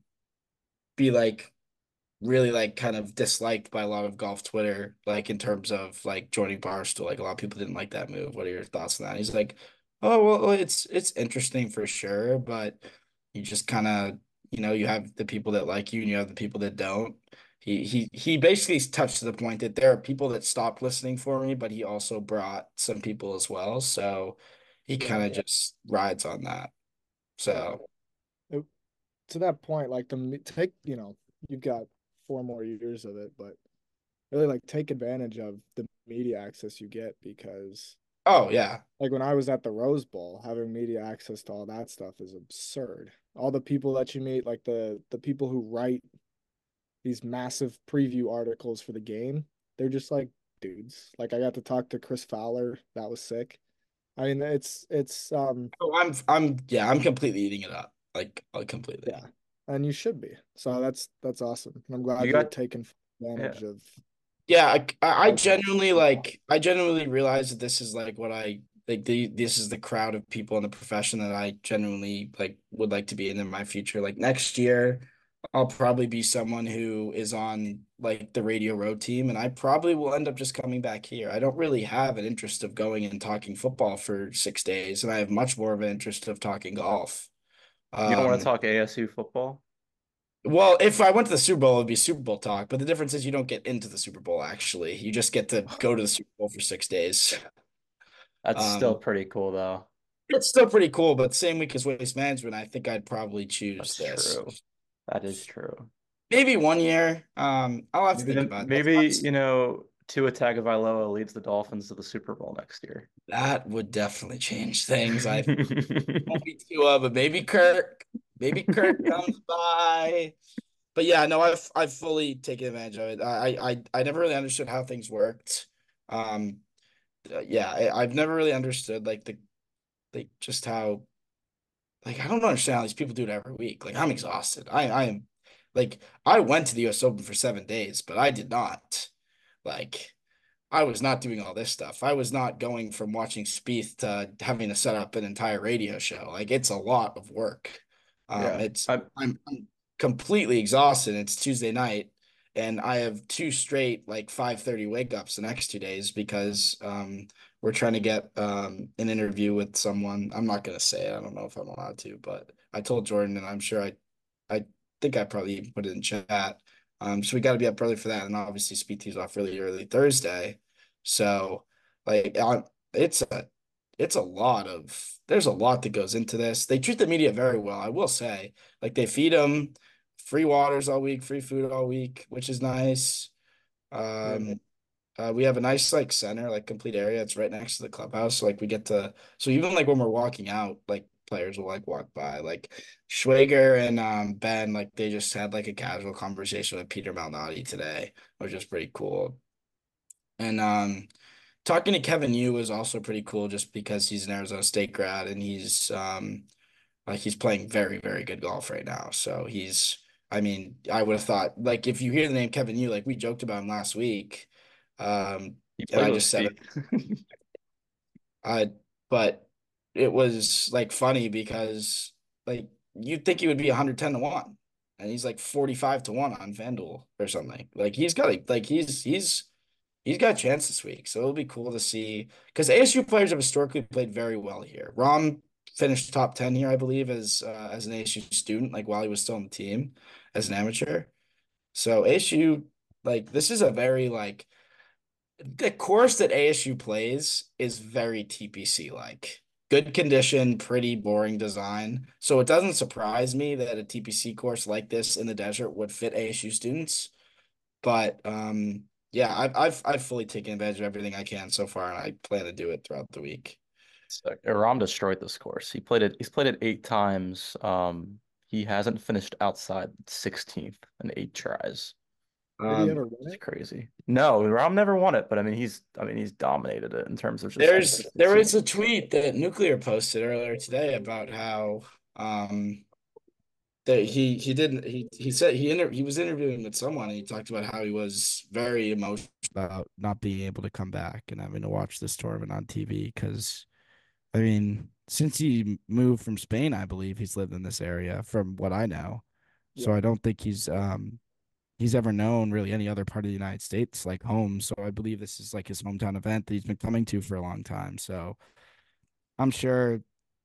S2: be like really like kind of disliked by a lot of golf Twitter, like in terms of like joining Barstool? Like a lot of people didn't like that move. What are your thoughts on that? He's like, oh well, it's it's interesting for sure, but you just kind of, you know, you have the people that like you and you have the people that don't. He he he basically touched to the point that there are people that stopped listening for me, but he also brought some people as well. So he
S4: Yeah.
S2: kind of just rides on that.
S4: Yeah.
S2: So
S4: It- to that point, like the me- take, you know, you've got four more years of it, but really like take advantage of the media access you get because
S2: oh yeah.
S4: like when I was at the Rose Bowl, having media access to all that stuff is absurd. All the people that you meet, like the the people who write these massive preview articles for the game, they're just like dudes. Like I got to talk to Chris Fowler, that was sick. I mean, it's it's um
S2: Oh, I'm I'm yeah, I'm completely eating it up. Like, like
S4: yeah,
S2: completely.
S4: and you should be. So that's that's awesome. And I'm glad
S3: You
S4: you're
S3: got
S4: taking
S3: yeah.
S4: advantage of
S2: Yeah, I, I I
S4: all that.
S2: genuinely like I genuinely realize that this is like what I like the this is the crowd of people in the profession that I genuinely like would like to be in in my future. Like next year, I'll probably be someone who is on like the Radio Road team, and I probably will end up just coming back here. I don't really have an interest of going and talking football for six days, and I have much more of an interest of talking golf.
S3: You don't want to
S2: Um,
S3: talk A S U football?
S2: Well, if I went to the Super Bowl, it would be Super Bowl talk. But the difference is you don't get into the Super Bowl, actually. You just get to go to the Super Bowl for six days.
S3: That's still
S2: Um,
S3: pretty cool though.
S2: it's still pretty cool, but same week as Waste Management, I think I'd probably choose
S3: That's
S2: this.
S3: true. That is true.
S2: Maybe one year. Um, I'll have to
S3: Maybe
S2: think
S3: then
S2: about that.
S3: maybe, you know, Tua Tagovailoa leads the Dolphins to the Super Bowl next year.
S2: That would definitely change things. I won't be too uh, but maybe Kirk, maybe Kirk comes by. But yeah, no, I've I've fully taken advantage of it. I I I never really understood how things worked. Um, uh, yeah, I, I've never really understood like the like just how like I don't understand how these people do it every week. Like I'm exhausted. I I am like I went to the U S Open for seven days, but I did not like I was not doing all this stuff. I was not going from watching Spieth to having to set up an entire radio show. Like it's a lot of work. Um,
S3: Yeah.
S2: it's
S3: I
S2: I'm, I'm completely exhausted. It's Tuesday night, and I have two straight like five thirty wake ups the next two days because um we're trying to get um an interview with someone. I'm not gonna say it. I don't know if I'm allowed to, but I told Jordan, and I'm sure I I think I probably even put it in chat. Um, so we got to be up early for that, and obviously Speed Tea's off really early Thursday. So like I, it's a it's a lot of there's a lot that goes into this. They treat the media very well, I will say. Like they feed them free waters all week, free food all week, which is nice.
S4: yeah.
S2: Um, uh, we have a nice like center, like complete area. It's right next to the clubhouse. So, like we get to so even like when we're walking out, like players will like walk by. Like Schwager and um Ben, like they just had like a casual conversation with Peter Malnati today, which is pretty cool. And um talking to Kevin Yu was also pretty cool just because he's an Arizona State grad and he's um like he's playing very, very good golf right now. So he's I mean, I would have thought like if you hear the name Kevin Yu, like we joked about him last week. Um
S3: He
S2: and
S3: played
S2: I
S3: with
S2: just said
S3: Spieth.
S2: I, but it was like funny because like you'd think he would be one hundred ten to one, and he's like forty-five to one on FanDuel or something. Like he's got a, like he's he's he's got a chance this week. So it'll be cool to see because A S U players have historically played very well here. Rom finished top ten here, I believe, as uh, as an A S U student, like while he was still on the team as an amateur. So A S U, like this is a very like the course that A S U plays is very T P C like. Good condition, pretty boring design. So it doesn't surprise me that a T P C course like this in the desert would fit A S U students. But um, yeah, I've I've I've fully taken advantage of everything I can so far, and I plan to do it throughout the week.
S3: So, Ram destroyed this course. He played it. He's played it eight times. Um, he hasn't finished outside sixteenth in eight tries.
S4: Did he
S2: Um,
S4: ever win
S3: It's
S4: it?
S3: crazy. No, Ram never won it, but I mean, he's. I mean, he's dominated it in terms of just
S2: there's there was
S3: consistency.
S2: a tweet that Nuclear posted earlier today about how um that he he didn't he he said he inter he was interviewing with someone and he talked about how he was very emotional about not being able to come back and having to watch this tournament on T V because I mean since he moved from Spain I believe he's lived in this area from what I know, so
S4: Yeah.
S2: I don't think he's um he's ever known really any other part of the United States like home, so I believe this is like his hometown event that he's been coming to for a long time, so I'm sure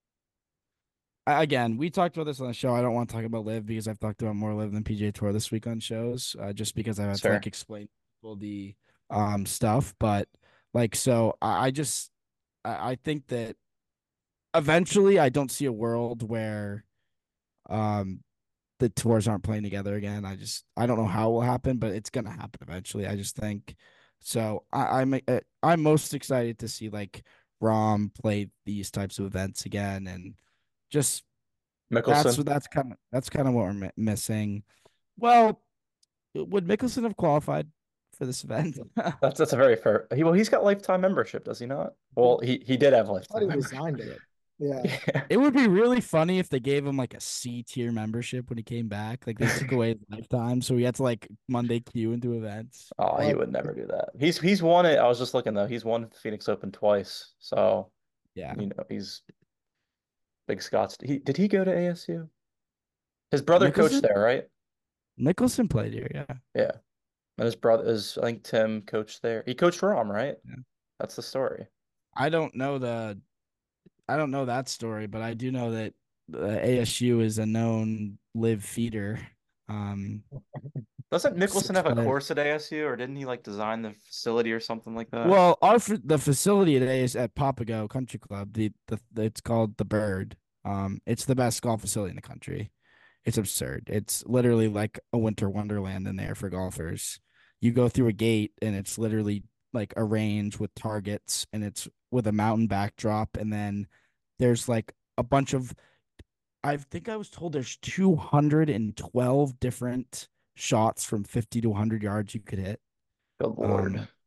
S2: again, we talked about this on the show. I don't want to talk about Live because I've talked about more Live than P G A Tour this week on shows, uh, just because I've had to like
S3: Sure.
S2: explain people the um stuff. But like, so I, I just I, I think that eventually I don't see a world where um the tours aren't playing together again. I just I don't know how it will happen, but it's gonna happen eventually. I just think so. I, I'm uh, I'm most excited to see like Rom play these types of events again and just that's
S3: Mickelson.
S2: that's kind of that's kind of what we're mi- missing. Well, would Mickelson have qualified for this event?
S3: That's that's a very fair. He well, he's got lifetime membership, does he not? Well, he he did have
S4: I thought
S3: lifetime
S4: he
S3: membership.
S4: resigned it. Yeah.
S3: Yeah.
S2: It would be really funny if they gave him like a C tier membership when he came back. Like they took away his lifetime, so he had to like Monday queue into events.
S3: Oh, he
S4: Well,
S3: would never do that. He's he's won it. I was just looking though. He's won Phoenix Open twice. So,
S2: Yeah,
S3: you know, he's big Scots. He did he go to A S U? His brother coached
S2: Mickelson.
S3: there, right?
S2: Mickelson played here. Yeah,
S3: Yeah. And his brother is, I think Tim coached there. He coached Rom, right?
S2: yeah.
S3: That's the story.
S2: I don't know the I don't know that story, but I do know that uh, A S U is a known live feeder. Um,
S3: Doesn't Mickelson
S2: six
S3: have a
S2: players.
S3: course at A S U, or didn't he like design the facility or something like that?
S2: Well, our fa- the facility today is at Papago Country Club. The, the it's called the Bird. Um, it's the best golf facility in the country. It's absurd. It's literally like a winter wonderland in there for golfers. You go through a gate and it's literally like a range with targets and it's with a mountain backdrop and then there's like a bunch of I think I was told there's two hundred twelve different shots from fifty to one hundred yards you could hit.
S3: Good Lord.
S2: Um,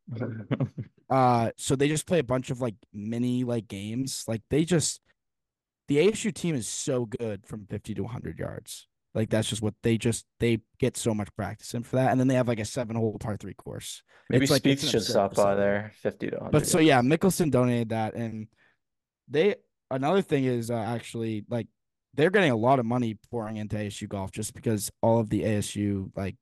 S2: uh, so they just play a bunch of like mini like games. Like they just the A S U team is so good from fifty to one hundred yards. Like that's just what they just they get so much practice in for that. And then they have like a seven hole par three course.
S3: Maybe
S2: It's like
S3: Spieth
S2: it's an
S3: should
S2: absurd
S3: stop by
S2: facility.
S3: there, fifty to
S2: But
S3: one hundred
S2: so
S3: yards.
S2: yeah, Mickelson donated that, and they another thing is uh, actually like they're getting a lot of money pouring into A S U golf just because all of the A S U like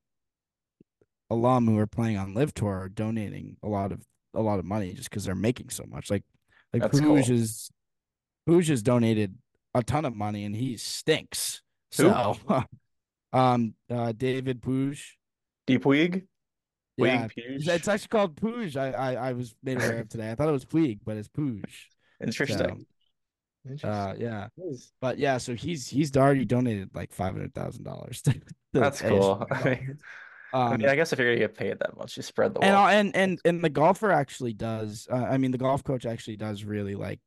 S2: alum who are playing on Live Tour are donating a lot of a lot of money just because they're making so much. Like like
S3: That's
S2: Puj
S3: cool.
S2: is Puj has donated a ton of money and he stinks.
S3: Who?
S2: So um uh David Puj.
S3: Deep Weeg?
S2: Yeah,
S3: Weeg
S2: it's,
S3: Puge?
S2: it's actually called Puj. I, I I was made aware of today. I thought it was Puig, but it's Puj. So
S3: Interesting.
S2: uh
S4: Interesting.
S2: yeah.
S4: Nice.
S2: But yeah, so he's he's already donated like five hundred thousand dollars to the
S3: That's
S2: A S U
S3: cool. I
S2: golf.
S3: mean, I mean,
S2: Um
S3: I guess if you're gonna get paid that much, you spread the
S2: and
S3: wealth.
S2: uh, and and and the golfer actually does. Uh, I mean, the golf coach actually does really like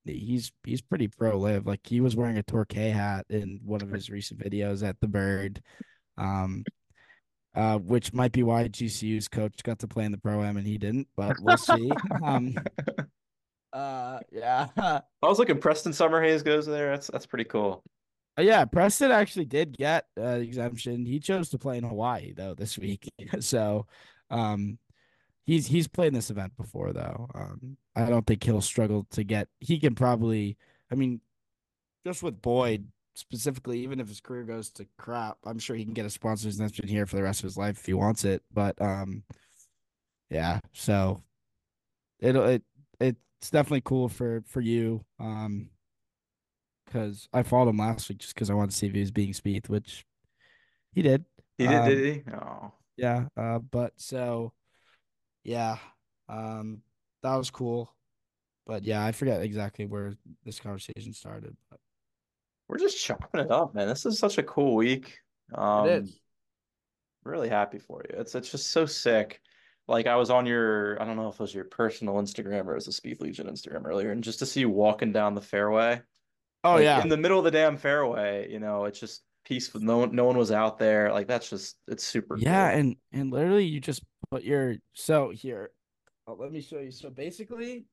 S2: he's he's pretty pro live. Like he was wearing a Torquay hat in one of his recent videos at the Bird, um, uh, which might be why G C U's coach got to play in the Pro Am and he didn't, but we'll see. Um, uh, yeah,
S3: I was looking. Preston Summerhays goes there. That's that's pretty cool.
S2: yeah. Preston actually did get uh, exemption. He chose to play in Hawaii though this week, so um, he's he's played in this event before though. Um, I don't think he'll struggle to get. He can probably. I mean, just with Boyd specifically, even if his career goes to crap, I'm sure he can get a sponsor's exemption here for the rest of his life if he wants it. But um, yeah, so it'll it it's definitely cool for for you. Um, because I followed him last week just because I wanted to see if he was being Spieth, which he did.
S3: He did,
S2: Um,
S3: did he? Oh,
S2: yeah. Uh, but so yeah, um, that was cool. But yeah, I forget exactly where this conversation started. But
S3: we're just chopping it up, man. This is such a cool week.
S2: it
S3: Um,
S2: is.
S3: really happy for you. It's it's just so sick. Like I was on your, I don't know if it was your personal Instagram or it was the Spieth Legion Instagram earlier, and just to see you walking down the fairway,
S2: Oh
S3: like
S2: yeah.
S3: in the middle of the damn fairway, you know, it's just peaceful. No one, no one was out there. Like that's just, it's super
S2: Yeah,
S3: cool.
S2: and and literally you just put your so here. Oh, let me show you. So basically,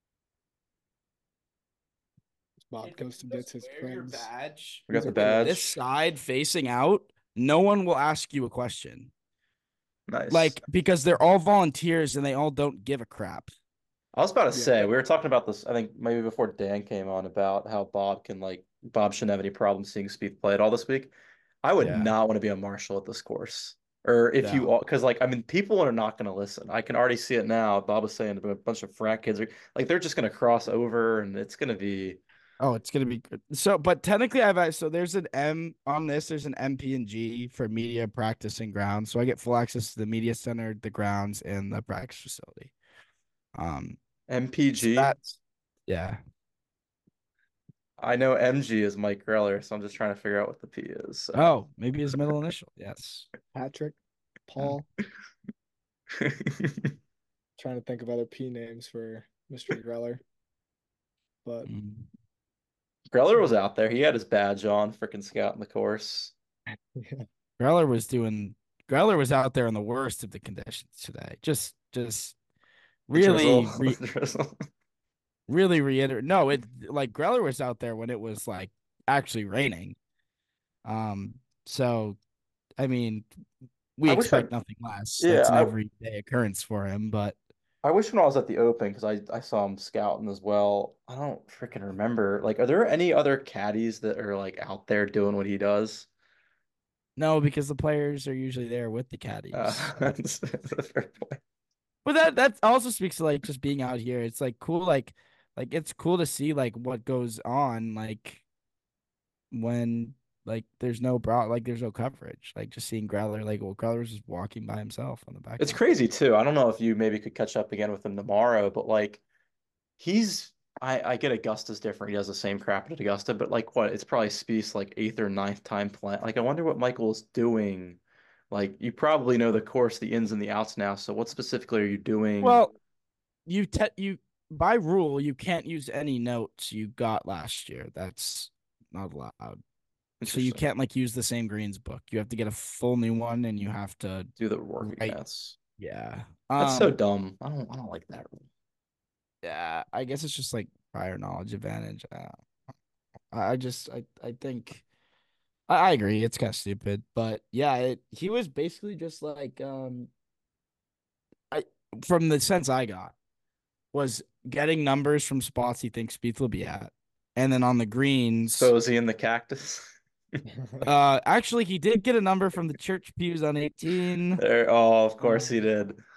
S4: Bob
S2: if
S4: goes to
S2: you
S4: gets
S2: just
S4: his
S2: wear your
S4: friends.
S2: badge
S3: We got the
S4: These are
S2: this
S3: badge.
S2: side facing out, no one will ask you a question.
S3: Nice.
S2: Like because they're all volunteers and they all don't give a crap.
S3: I was about to
S4: Yeah.
S3: say, we were talking about this, I think maybe before Dan came on about how Bob can like Bob shouldn't have any problem seeing Spieth play at all this week. I would
S2: Yeah.
S3: not want to be a marshal at this course. Or if you
S2: No.
S3: all because like I mean people are not gonna listen. I can already see it now. Bob was saying a bunch of frat kids are like they're just gonna cross over and it's gonna be
S2: Oh, it's gonna be good. So, but technically, I've had- so there's an M on this. There's an M P and G for media practice and grounds. So I get full access to the media center, the grounds, and the practice facility. Um, so
S3: M P G.
S2: that's yeah.
S3: I know M G is Mike Greller, so I'm just trying to figure out what the P is. So.
S2: Oh, maybe his middle initial. Yes.
S4: Patrick,
S2: Yeah.
S4: Paul. Trying to think of other P names for Mister Greller. But
S2: Mm.
S3: Greller was out there. He had his badge on, freaking scouting the course.
S4: yeah.
S2: Greller was doing. Greller was out there in the worst of the conditions today. Just, just
S3: The drizzle.
S2: really, re,
S3: The drizzle.
S2: really reiterate. No, it like Greller was out there when it was like actually raining. Um. So, I mean, we
S3: I wish I
S2: expect nothing less.
S3: yeah,
S2: That's an
S3: I
S2: everyday occurrence for him. But
S3: I wish when I was at the Open because I I saw him scouting as well. I don't freaking remember. Like, are there any other caddies that are like out there doing what he does?
S2: no, because the players are usually there with the
S3: Uh,
S2: caddies.
S3: that's, that's a fair point.
S2: But that that also speaks to like just being out here. It's like cool, like like it's cool to see like what goes on, like when like there's no bro like there's no coverage. Like just seeing Growler, like well, Growler was just walking by himself on the back
S3: It's
S2: nine.
S3: crazy too. I don't know if you maybe could catch up again with him tomorrow, but like he's I I get Augusta's different. He does the same crap at Augusta, but like what? It's probably Spieth's like eighth or ninth time playing. Like I wonder what Michael's doing. Like you probably know the course, the ins and the outs now. So what specifically are you doing?
S2: Well, you te you by rule you can't use any notes you got last year. That's not allowed. So you
S3: Interesting.
S2: can't like use the same greens book. You have to get a full new one and you have to
S3: Do the work again.
S2: write.
S3: That's
S2: Yeah.
S3: that's so
S2: Um
S3: dumb. I don't I don't like that rule.
S2: yeah, I guess it's just like prior knowledge advantage. Uh, I I just I I think I, I agree it's kind of stupid, but yeah, it he was basically just like um I from the sense I got was getting numbers from spots he thinks Spieth will be at. And then on the greens,
S3: So is he in the cactus?
S2: uh actually he did get a number from the church pews on eighteen.
S3: There, oh, of course he
S2: Um,
S3: did. At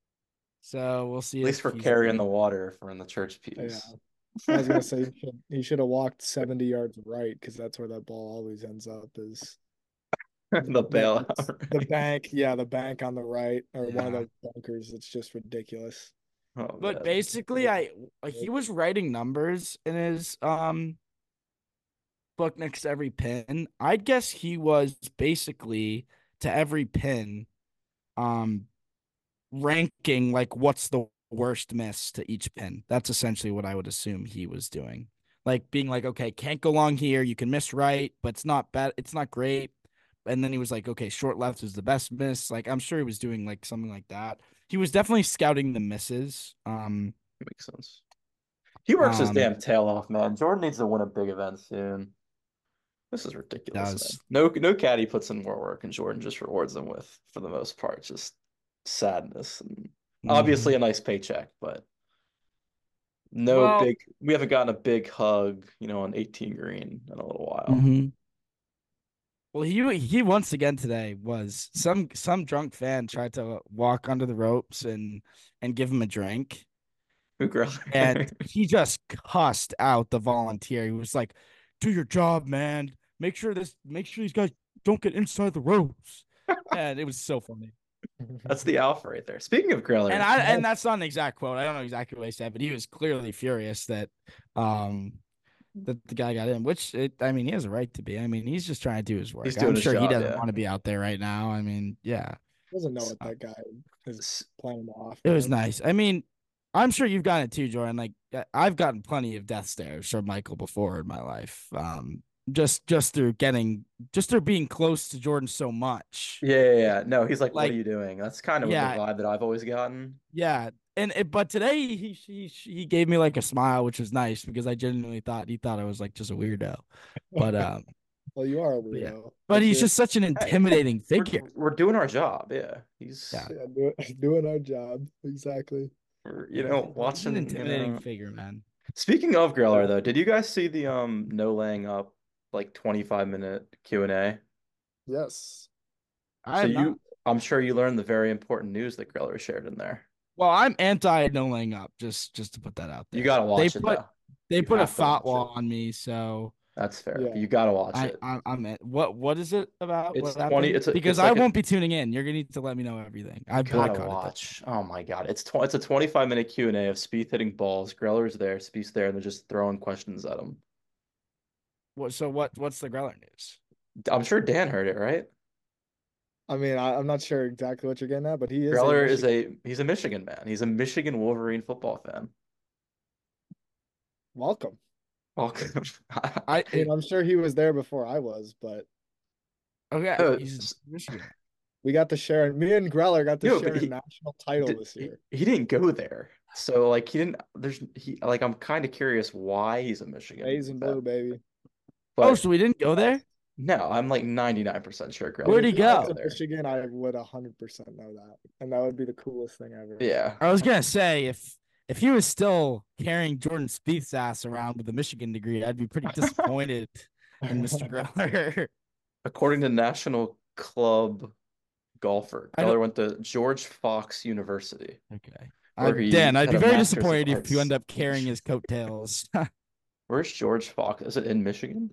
S2: So we'll see
S3: least
S2: if
S3: for
S2: he's
S3: carrying the water if we're in the church
S4: Yeah.
S3: pews.
S4: I was gonna say he should, he should have walked seventy yards right because that's where that ball always ends up is
S3: The
S4: the,
S3: bailout.
S4: the bank. Yeah, the bank on the right or one of
S2: Yeah.
S4: those bunkers. It's just ridiculous.
S3: Oh,
S2: But
S3: man.
S2: basically I he was writing numbers in his um book next to every pin. I'd guess he was basically to every pin um ranking like what's the worst miss to each pin. That's essentially what I would assume he was doing. like being like, okay, can't go long here. You can miss right, but it's not bad. It's not great. And then he was like, okay, short left is the best miss. Like I'm sure he was doing like something like that. He was definitely scouting the misses. Um,
S3: Makes sense. He works his
S2: um,
S3: damn tail off, man. Jordan needs to win a big event soon. This is ridiculous, man.
S2: does
S3: No, no caddy puts in more work, and Jordan just rewards them with, for the most part, just sadness and obviously
S2: Mhm.
S3: a nice paycheck, but no
S2: Well,
S3: big. We haven't gotten a big hug, you know, on eighteen green in a little while.
S2: mhm. Well, he he once again today was some some drunk fan tried to walk under the ropes and and give him a drink,
S3: Who
S2: and
S3: Greller?
S2: he just cussed out the volunteer. He was like, "Do your job, man. Make sure this make sure these guys don't get inside the ropes." And it was so funny.
S3: That's the alpha right there. Speaking of
S2: And
S3: Greller,
S2: I and that's not an exact quote. I don't know exactly what he said, but he was clearly furious that um that the guy got in, which it, I mean, he has a right to be. I mean, he's just trying to do his
S3: he's
S2: work.
S3: doing
S2: I'm
S3: his
S2: sure he
S3: job,
S2: doesn't
S3: yeah.
S2: want to be out there right now. I mean, yeah.
S4: Doesn't know
S2: So,
S4: what that guy is playing off.
S2: it was
S4: man.
S2: nice. I mean, I'm sure you've gotten it too, Jordan. Like I- I've gotten plenty of death stares from Michael before in my life. Um, just just through getting just through being close to Jordan so much.
S3: Yeah, yeah, yeah. No, he's like, what are
S2: Like,
S3: you doing? That's kind of the
S2: yeah,
S3: vibe that I've always gotten.
S2: yeah. And it, but today he he he gave me like a smile, which was nice because I genuinely thought he thought I was like just a weirdo. But um,
S4: Well, you are a
S2: but yeah.
S4: weirdo.
S2: But
S4: That's
S2: he's
S4: your-
S2: just such an
S3: Hey,
S2: intimidating
S3: we're,
S2: figure.
S3: we're doing our job. Yeah, he's,
S2: Yeah.
S4: yeah, do, doing our job exactly.
S3: we're, you know,
S2: He's an
S3: watching, you
S2: intimidating
S3: know.
S2: figure, man.
S3: Speaking of Greller, though, did you guys see the um no laying up like twenty-five minute Q and A?
S4: Yes.
S2: I
S3: So
S2: have not.
S3: you, I'm sure you learned the very important news that Greller shared in there.
S2: Well, I'm anti no laying up, just just to put that out there.
S3: You gotta
S2: They
S3: watch it
S2: put
S3: though.
S2: they
S3: You
S2: put a
S3: have to watch it.
S2: fatwa on me, so
S3: That's fair.
S4: Yeah.
S3: You gotta watch
S2: I
S3: it.
S2: I'm, I'm at, what what is it about?
S3: It's
S2: What
S3: twenty.
S2: happened?
S3: It's a.
S2: Because
S3: It's
S2: I
S3: like a.
S2: won't be tuning in. You're gonna need to let me know everything. I
S3: Gotta
S2: boycotted that.
S3: watch. Oh my God. It's tw it's a twenty-five minute Q and A of Spieth hitting balls. Greller's there, Spieth's there, and they're just throwing questions at him.
S2: What so what what's the Greller news?
S3: I'm sure Dan heard it, right?
S4: I mean, I, I'm not sure exactly what you're getting at, but he is a
S3: Greller is
S4: Michigan-
S3: a he's a Michigan man. He's a Michigan Wolverine football fan.
S4: welcome.
S3: Welcome.
S2: I
S4: I mean, I'm sure he was there before I was, but
S2: okay.
S3: Uh,
S2: He's Michigan.
S4: we got to share. Me and Greller got to
S3: No,
S4: share
S3: but
S4: a
S3: he-
S4: national title
S3: Did-
S4: this
S3: he,
S4: year.
S3: he didn't go there. So like he didn't there's he like I'm kind of curious why he's a Michigan
S4: Maize and blue,
S3: fan.
S4: baby.
S3: But
S2: Oh, so we didn't go there?
S3: no, I'm like ninety-nine percent sure Greller
S2: Where'd he
S3: did
S2: go?
S3: not
S4: To
S3: there.
S4: Michigan, I would one hundred percent know that, and that would be the coolest thing ever.
S3: Yeah.
S2: I was gonna say if if he was still carrying Jordan Spieth's ass around with a Michigan degree, I'd be pretty disappointed in Mister Greller.
S3: According to National Club Golfer,
S2: I know-
S3: Greller went to George Fox University.
S2: Okay.
S3: Where
S2: Uh,
S3: he
S2: Dan, I'd
S3: had
S2: be
S3: a
S2: very
S3: master's of
S2: disappointed if you
S3: arts.
S2: end up carrying his coattails. I
S3: Where's George Fox? Is it in Michigan?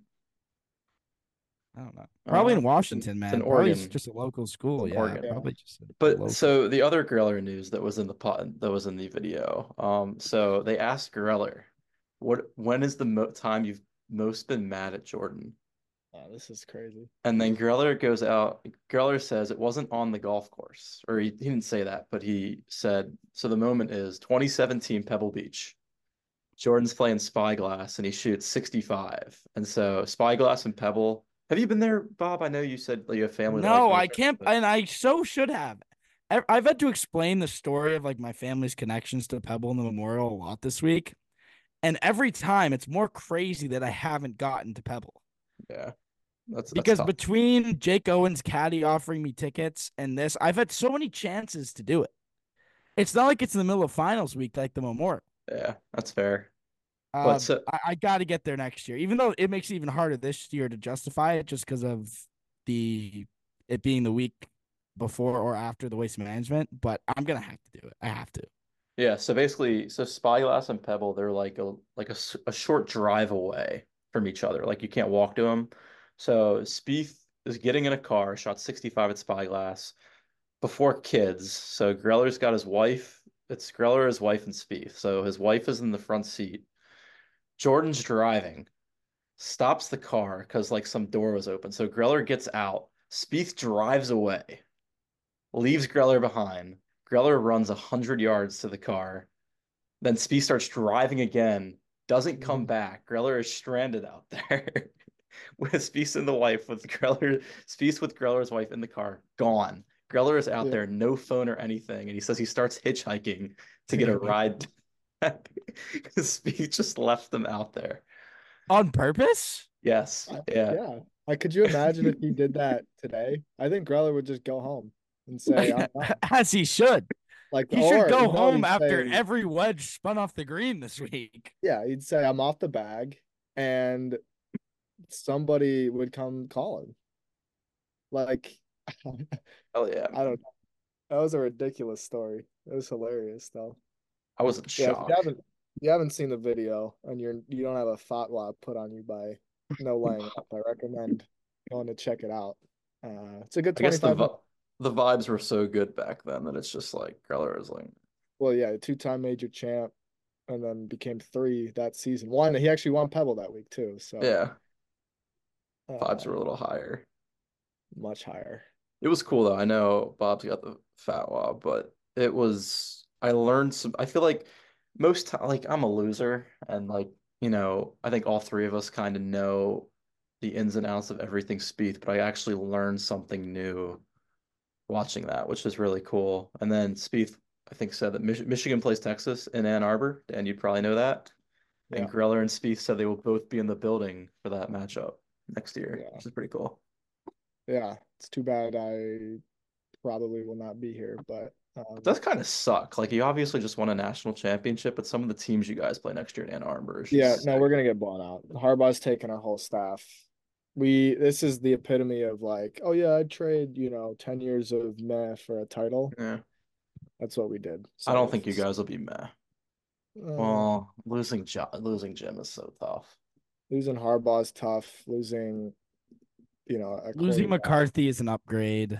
S2: don't know. Probably
S3: Uh,
S2: in Washington,
S3: it's
S2: man.
S3: in
S2: Probably
S3: Oregon.
S2: just a local school.
S3: in
S2: Yeah,
S3: Oregon.
S2: probably just a, a
S3: But
S2: local.
S3: so the other Greller news that was in the pot that was in the video. Um, so they asked Greller, "What? When is the mo time you've most been mad at Jordan?"
S4: Oh, this is crazy.
S3: And then Greller goes out. Greller says it wasn't on the golf course, or he, he didn't say that, but he said so. The moment is twenty seventeen Pebble Beach. Jordan's playing Spyglass and he shoots sixty-five. And so Spyglass and Pebble. Have you been there, Bob? I know you said that you have family. that
S2: No,
S3: like
S2: I
S3: goes there,
S2: can't,
S3: but-
S2: and I so should have. I- I've had to explain the story of like my family's connections to Pebble and the Memorial a lot this week, and every time it's more crazy that I haven't gotten to Pebble.
S3: Yeah, that's, that's
S2: Because
S3: tough.
S2: between Jake Owens' caddy offering me tickets and this, I've had so many chances to do it. It's not like it's in the middle of finals week like the Memorial.
S3: Yeah, that's fair.
S2: Uh,
S3: But so,
S2: I, I got to get there next year, even though it makes it even harder this year to justify it just because of the it being the week before or after the Waste Management. But I'm gonna have to do it. I have to.
S3: yeah, so basically, so Spyglass and Pebble, they're like a like a, s- a short drive away from each other. Like you can't walk to them. So Spieth is getting in a car, shot sixty-five at Spyglass before kids. So Greller's got his wife. It's Greller, his wife, and Spieth. So his wife is in the front seat. Jordan's driving, stops the car because like some door was open. So Greller gets out. Spieth drives away, leaves Greller behind. Greller runs a hundred yards to the car. Then Spieth starts driving again, doesn't come
S4: Mhm.
S3: back. Greller is stranded out there with Spieth and the wife, with Greller, Spieth with Greller's wife in the car, gone. Greller is out
S4: Yeah.
S3: there, no phone or anything, and he says he starts hitchhiking to get a ride back because Spieth just left them out there.
S2: On purpose?
S3: Yes,
S4: I,
S3: yeah.
S4: yeah. I could you imagine if he did that today? I think Greller would just go home and say, I'm done.
S2: As he should.
S4: Like,
S2: He should
S4: or
S2: go
S4: you know what
S2: home
S4: he'd
S2: after
S4: say?
S2: every wedge spun off the green this week.
S4: Yeah, he'd say, I'm off the bag, and somebody would come call him. Like,
S3: Oh yeah,
S4: I don't know. That was a ridiculous story. It was hilarious though.
S3: I was in
S4: Yeah, if you
S3: shock.
S4: haven't if you haven't seen the video and you're you don't have a fatwa put on you by no laying up, I recommend going to check it out. Uh, it's a good
S3: I guess the
S4: twenty-five minutes.
S3: the vibes were so good back then that it's just like Greller is like,
S4: Well, yeah, two-time major champ, and then became three that season. One, he actually won Pebble that week too, so
S3: yeah, vibes
S4: uh,
S3: were a little higher.
S4: much higher.
S3: It was cool though. I know Bob's got the fatwa, but it was I learned some. I feel like most ti- like I'm a loser, and like you know, I think all three of us kind of know the ins and outs of everything Spieth, but I actually learned something new watching that, which is really cool. And then Spieth, I think, said that Mich Michigan plays Texas in Ann Arbor, and you'd probably know that. And
S4: Yeah,
S3: Greller and Spieth said they will both be in the building for that matchup next year,
S4: yeah,
S3: which is pretty cool.
S4: yeah. It's too bad I probably will not be here, but
S3: It
S4: um,
S3: does kind of suck. Like you obviously just won a national championship, but some of the teams you guys play next year in Ann Arbor is
S4: yeah,
S3: just
S4: no,
S3: sick.
S4: we're gonna get blown out. Harbaugh's taking our whole staff. We this is the epitome of like, oh yeah, I'd trade, you know, ten years of meh for a title.
S3: Yeah.
S4: That's what we did.
S3: I
S4: So
S3: don't
S4: if
S3: think you guys will be meh.
S4: uh,
S3: Well, losing jo losing Jim is so tough.
S4: losing Harbaugh's tough, losing, you know, a
S2: Losing
S4: quarterback.
S2: McCarthy is an upgrade.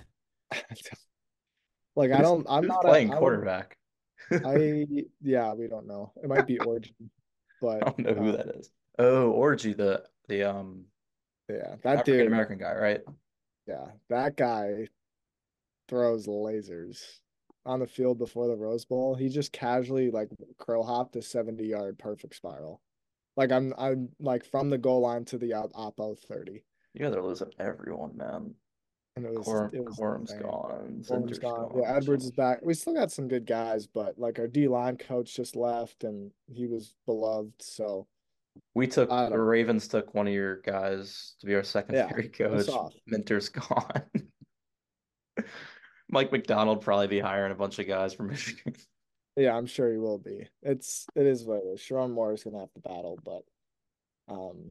S4: Like I
S3: Who's
S4: don't I'm
S3: who's
S4: not a
S3: playing
S4: I would
S3: quarterback?
S4: I yeah, we don't know. It might be Origin,
S3: I
S4: but
S3: don't know who
S4: uh,
S3: that is. Oh, Orgy, the the um
S4: yeah, that
S3: African
S4: dude,
S3: American guy, right?
S4: yeah, that guy throws lasers on the field before the Rose Bowl. He just casually like crow hopped a seventy yard perfect spiral. Like I'm I'm like from the goal line to the out oppo thirty.
S3: You guys are losing everyone, man.
S4: And it was
S3: Quorum,
S4: it was
S3: Quorum's
S4: insane.
S3: gone,
S4: Orm's
S3: Zinter's
S4: gone. Yeah,
S3: gone.
S4: Edwards is back. We still got some good guys, but like our D line coach just left and he was beloved. So
S3: We took
S4: I
S3: the
S4: don't
S3: Ravens took one of your guys to be our
S4: yeah,
S3: secondary
S4: piss
S3: coach.
S4: off.
S3: Minter's gone. Mike McDonald probably be hiring a bunch of guys from Michigan.
S4: Yeah, I'm sure he will be. It's it is what it is. Sharon Moore is gonna have to battle, but um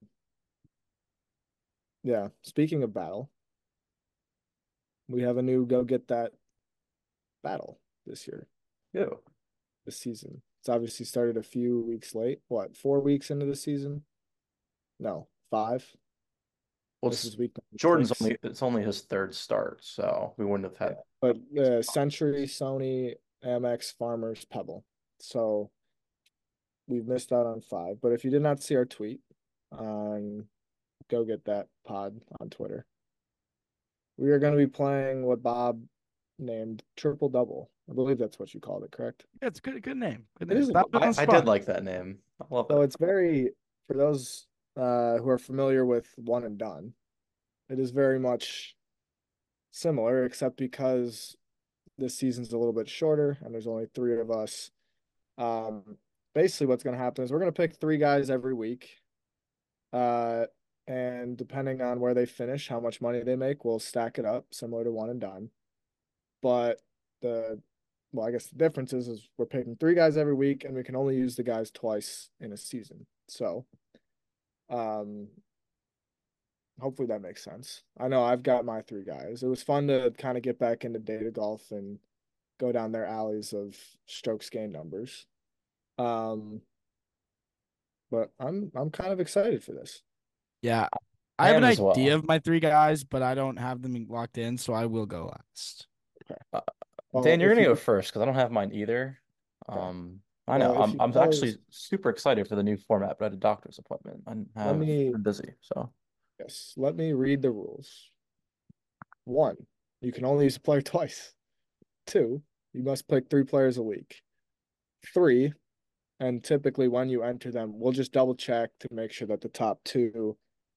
S4: yeah, speaking of battle, we have a new go get that battle this year,
S3: Ew.
S4: this season. It's obviously started a few weeks late. What, four weeks into the season? No, five.
S3: Well,
S4: This
S3: it's
S4: is week number
S3: Jordan's
S4: six.
S3: only it's only his third start, so we wouldn't have
S4: Yeah,
S3: had.
S4: but uh, Century, Sony, Amex, Farmers, Pebble. So we've missed out on five. But if you did not see our tweet on Go Get That Pod on Twitter, we are going to be playing what Bob named Triple Double. I believe that's what you called it, correct?
S2: Yeah, it's a good, good name. Good
S4: It
S2: name.
S4: is a
S2: Stop
S4: good
S2: it on
S3: I,
S2: the
S3: I did
S2: spot.
S3: like that name. I love
S4: So
S3: it.
S4: it's very, for those uh, who are familiar with One and Done, it is very much similar, except because this season's a little bit shorter and there's only three of us. Um, basically, what's going to happen is we're going to pick three guys every week. Uh, and depending on where they finish, how much money they make, we'll stack it up, similar to One and Done. But the, well, I guess the difference is, is we're picking three guys every week and we can only use the guys twice in a season. So, um, hopefully that makes sense. I know I've got my three guys. It was fun to kind of get back into data golf and go down their alleys of strokes gained numbers. Um, but I'm I'm kind of excited for this.
S2: Yeah.
S3: I
S2: I have
S3: am
S2: an
S3: as
S2: idea
S3: well.
S2: of my three guys, but I don't have them locked in, so I will go last.
S4: Okay.
S3: Uh,
S4: Well,
S3: Dan, you're
S4: if
S3: gonna go
S4: you
S3: first because I don't have mine either.
S4: okay.
S3: Um, I know
S4: Well, if
S3: I'm
S4: you
S3: I'm
S4: guys
S3: actually super excited for the new format, but I had a doctor's appointment. I
S4: let
S3: have
S4: me
S3: been busy, so
S4: yes, let me read the rules. One, you can only use a player twice. Two, you must pick three players a week. Three, And typically when you enter them, we'll just double check to make sure that the top two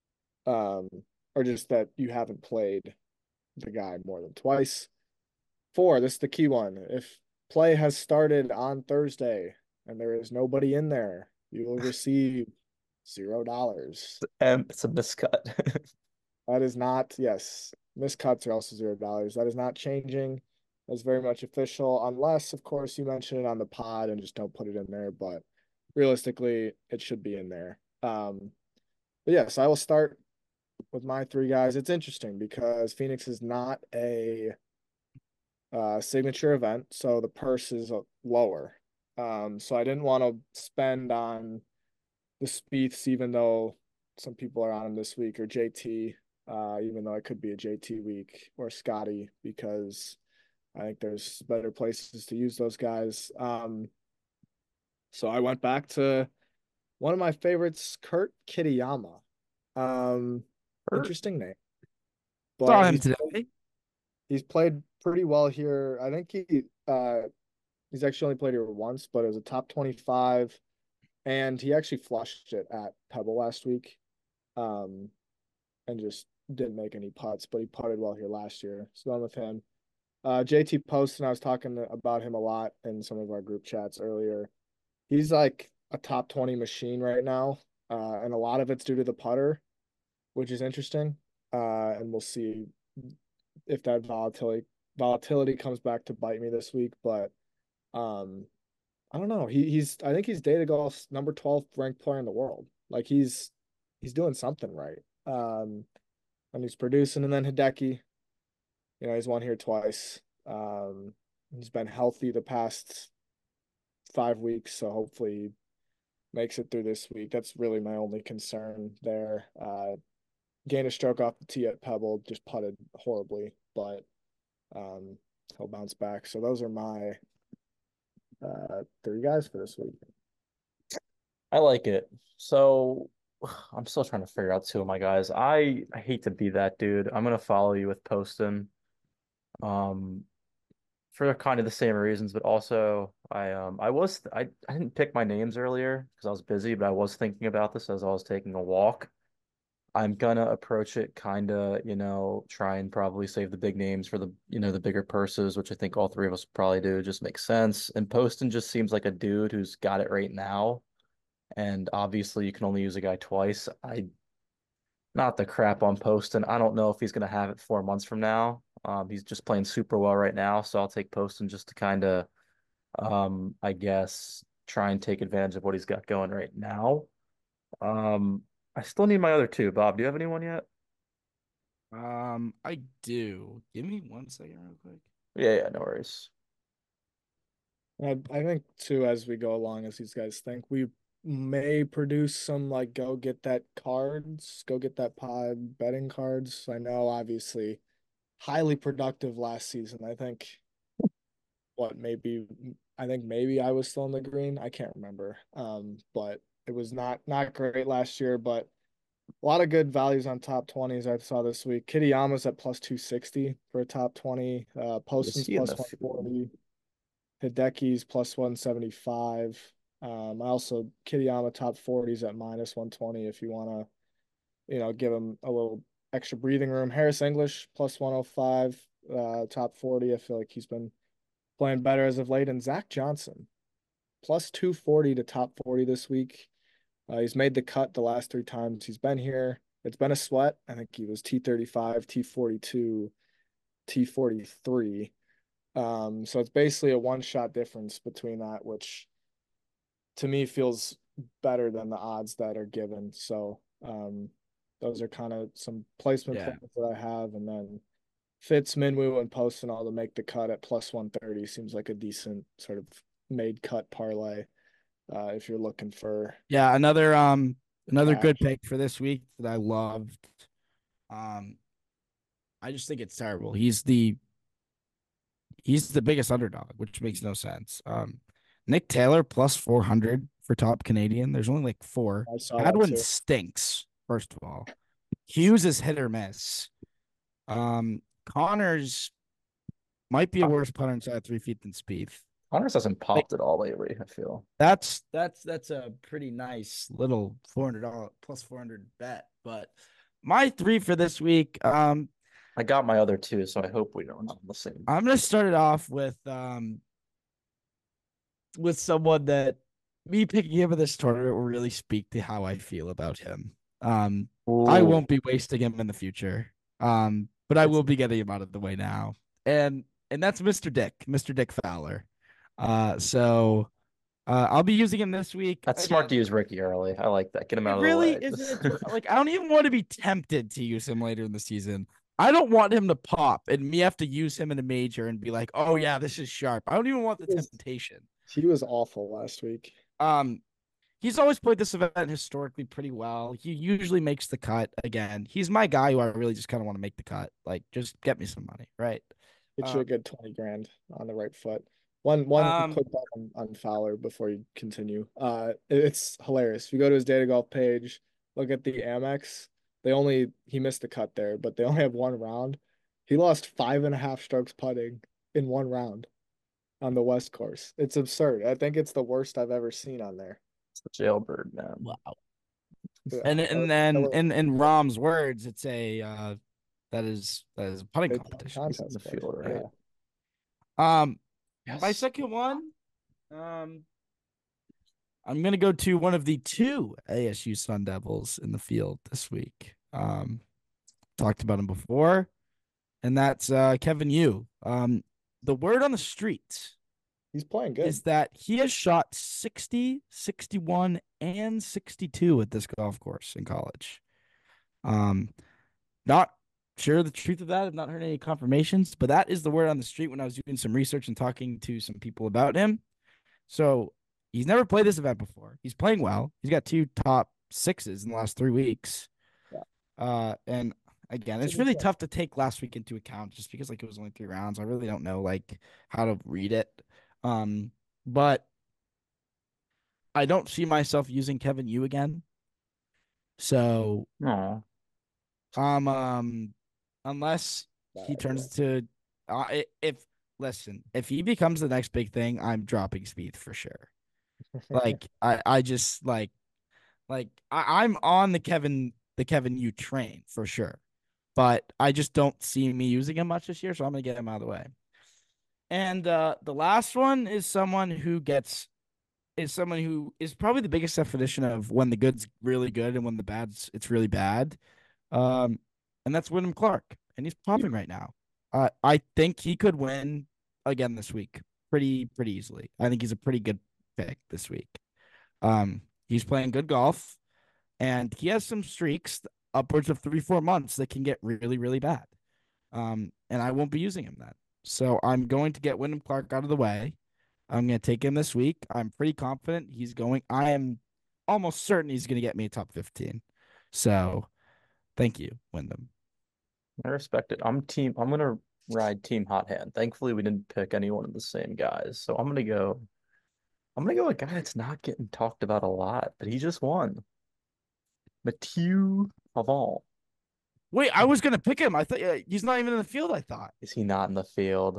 S4: um or just that you haven't played the guy more than twice. Four, this is the key one. If play has started on Thursday and there is nobody in there, you will receive zero dollars.
S3: And it's a miscut.
S4: That is not, yes, miscuts are also zero dollars. That is not changing. That's very much official, unless, of course, you mention it on the pod and just don't put it in there. But realistically, it should be in there. Um, but yes, I will start with my three guys. It's interesting because Phoenix is not a uh, signature event, so the purse is lower. Um, so I didn't want to spend on the Spieths, even though some people are on him this week, or J T, uh, even though it could be a J T week, or Scotty, because I think there's better places to use those guys. Um, so I went back to one of my favorites, Kurt Kitayama. Um, interesting name. But
S2: Saw him
S4: he's,
S2: today.
S4: He's played pretty well here. I think he uh he's actually only played here once, but it was a top twenty-five, and he actually flushed it at Pebble last week. Um, and just didn't make any putts, but he putted well here last year. So I'm with him. Uh, J T Poston, I was talking about him a lot in some of our group chats earlier. He's like a top twenty machine right now, uh, and a lot of it's due to the putter, which is interesting. Uh, and we'll see if that volatility volatility comes back to bite me this week. But um, I don't know. He he's I think he's Data Golf's number twelve ranked player in the world. Like he's he's doing something right. Um, and he's producing. And then Hideki, you know, he's won here twice. Um, he's been healthy the past five weeks, so hopefully he makes it through this week. That's really my only concern there. Uh, gained a stroke off the tee at Pebble, just putted horribly, but um, he'll bounce back. So those are my uh, three guys for this week.
S3: I like it. So I'm still trying to figure out two of my guys. I, I hate to be that dude. I'm gonna follow you with Poston. Um, for kind of the same reasons, but also I um I was I, I didn't pick my names earlier because I was busy, but I was thinking about this as I was taking a walk. I'm gonna approach it kind of, you know, try and probably save the big names for the, you know, the bigger purses, which I think all three of us probably do. It just makes sense. And Poston just seems like a dude who's got it right now. And obviously, you can only use a guy twice. I Not the crap on Poston. I don't know if he's gonna have it four months from now. Um, he's just playing super well right now, so I'll take Poston just to kind of, um, I guess, try and take advantage of what he's got going right now. Um, I still need my other two. Bob, do you have anyone yet?
S2: Um, I do. Give me one second, real quick.
S3: Yeah, yeah, no worries.
S4: I I think too, as we go along, as these guys think, we may produce some like go get that cards, go get that pod betting cards. I know obviously highly productive last season. I think what maybe I think maybe I was still in the green. I can't remember. Um, but it was not not great last year, but a lot of good values on top twenties I saw this week. Kitayama's at plus two sixty for a top twenty. Uh, Poston's
S3: he in
S4: plus
S3: the
S4: one
S3: field?
S4: forty. Hideki's plus one seventy-five. Um, I also Kitayama top forties at minus one twenty if you want to, you know, give him a little extra breathing room. Harris English plus one oh five, uh, top forty. I feel like he's been playing better as of late. And Zach Johnson plus two forty to top forty this week. Uh, he's made the cut the last three times he's been here. It's been a sweat. I think he was T thirty-five, T forty-two, T forty-three. Um, so it's basically a one shot difference between that, which to me feels better than the odds that are given. So um, those are kind of some placement
S2: Yeah.
S4: plans that I have. And then Fitz, Minwoo, and Poston all to make the cut at plus one thirty seems like a decent sort of made cut parlay uh, if you're looking for
S2: Yeah, another um another
S4: cash.
S2: good pick for this week that I loved. Um, I just think it's terrible. He's the he's the biggest underdog, which makes no sense. Um, Nick Taylor plus four hundred for top Canadian. There's only like four.
S4: I saw that
S2: Hadwin
S4: too.
S2: stinks, first of all. Hughes is hit or miss. Um, Connors might be a worse putter inside three feet than Spieth.
S3: Connors hasn't
S2: Like,
S3: popped at all lately, I feel.
S2: that's that's that's a pretty nice little four hundred dollar plus four hundred bet. But my three for this week, um,
S3: I got my other two, so I hope we don't have the same.
S2: I'm gonna start it off with um with someone that me picking him in this tournament will really speak to how I feel about him. Um, I
S3: Ooh.
S2: won't be wasting him in the future. Um, but I
S3: It's-
S2: will be getting him out of the way now. And and that's Mister Dick, Mister Dick Fowler. Uh, so uh, I'll be using him this week.
S3: That's
S2: Again,
S3: smart to use Ricky early. I like that. Get him
S2: it
S3: out of
S2: really
S3: the way.
S2: isn't like I don't even want to be tempted to use him later in the season. I don't want him to pop and me have to use him in a major and be like, oh yeah, this is sharp. I don't even want the
S4: He was-
S2: temptation.
S4: He was awful last week.
S2: Um, he's always played this event historically pretty well. He usually makes the cut again. He's my guy who I really just kind of want to make the cut. Like, just get me some money, right?
S4: Get
S2: Um,
S4: you a good twenty grand on the right foot. One one
S2: Um,
S4: quick thought on, on Fowler before you continue. Uh, it- it's hilarious. If you go to his data golf page, look at the Amex. They only he missed the cut there, but they only have one round. He lost five and a half strokes putting in one round on the West course. It's absurd. I think it's the worst I've ever seen on there.
S3: It's the jailbird, man.
S2: wow.
S4: Yeah,
S2: And
S4: that-
S2: and
S4: that
S2: then
S4: was-
S2: in in Rom's words, it's a uh, that is that is a putting
S4: Big
S2: competition.
S3: He's in the
S4: contest course.
S3: field, right?
S4: Yeah.
S2: Um,
S3: Yes.
S2: my second one, um, I'm gonna go to one of the two A S U Sun Devils in the field this week. Um, talked about him before, and that's uh, Kevin Yu. Um, the word on the street
S4: He's playing good.
S2: is that he has shot sixty, sixty-one, and sixty-two at this golf course in college. Um, not sure the truth of that. I've not heard any confirmations, but that is the word on the street when I was doing some research and talking to some people about him. So he's never played this event before. He's playing well. He's got two top sixes in the last three weeks.
S4: Yeah.
S2: Uh, and again,
S4: It's
S2: it's
S4: a good
S2: really
S4: point.
S2: tough to take last week into account just because like it was only three rounds. I really don't know like how to read it. Um, but I don't see myself using Kevin Yu again. So
S3: No.
S2: um um unless
S4: Bad
S2: he
S4: idea.
S2: turns to uh, i- if listen, if he becomes the next big thing, I'm dropping Spieth for sure. Like I I just like like I, I'm on the Kevin the Kevin Yu train for sure. But I just don't see me using him much this year, so I'm gonna get him out of the way. And uh the last one is someone who gets is someone who is probably the biggest definition of when the good's really good and when the bad's it's really bad. Um, and that's Wyndham Clark, and he's popping right now. Uh, I think he could win again this week, pretty pretty easily. I think he's a pretty good pick this week. Um, he's playing good golf, and he has some streaks upwards of three four months that can get really really bad. Um, and I won't be using him then. So I'm going to get Wyndham Clark out of the way. I'm going to take him this week. I'm pretty confident he's going. I am almost certain he's going to get me a top fifteen. So thank you, Wyndham.
S3: I respect it. I'm team. I'm gonna ride Team Hot Hand. Thankfully, we didn't pick any one of the same guys, so I'm gonna go. I'm gonna go with a guy that's not getting talked about a lot, but he just won. Mathieu Pavon.
S2: Wait, I was going to pick him. I thought uh, he's not even in the field. I thought.
S3: Is he not in the field?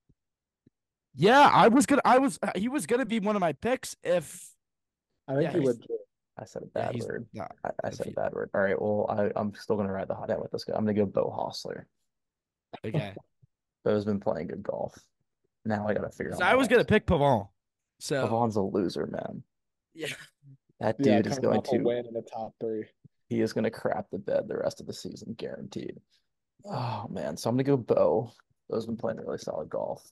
S2: Yeah, I was gonna. I was. Uh, he was gonna be one of my picks if.
S4: I think
S2: Yeah,
S4: he
S2: he's-
S4: would.
S3: I said a
S2: Yeah,
S3: bad
S2: he's
S3: word.
S2: not.
S3: I, I
S2: in the
S3: said a
S2: field.
S3: bad word. All right. Well, I, I'm still gonna ride the hot hand with this guy. I'm gonna go Bo Hostler.
S2: Okay.
S3: Bo's been playing good golf. Now I gotta figure out.
S2: So I was gonna pick Pavon. So
S3: Pavon's a loser, man.
S2: yeah.
S3: That
S4: Yeah,
S3: dude is
S4: coming
S3: going
S4: off a
S3: to.
S4: win in the top three.
S3: He is gonna crap the bed the rest of the season, guaranteed. Oh man, so I'm gonna go Bo. Bo's been playing really solid golf.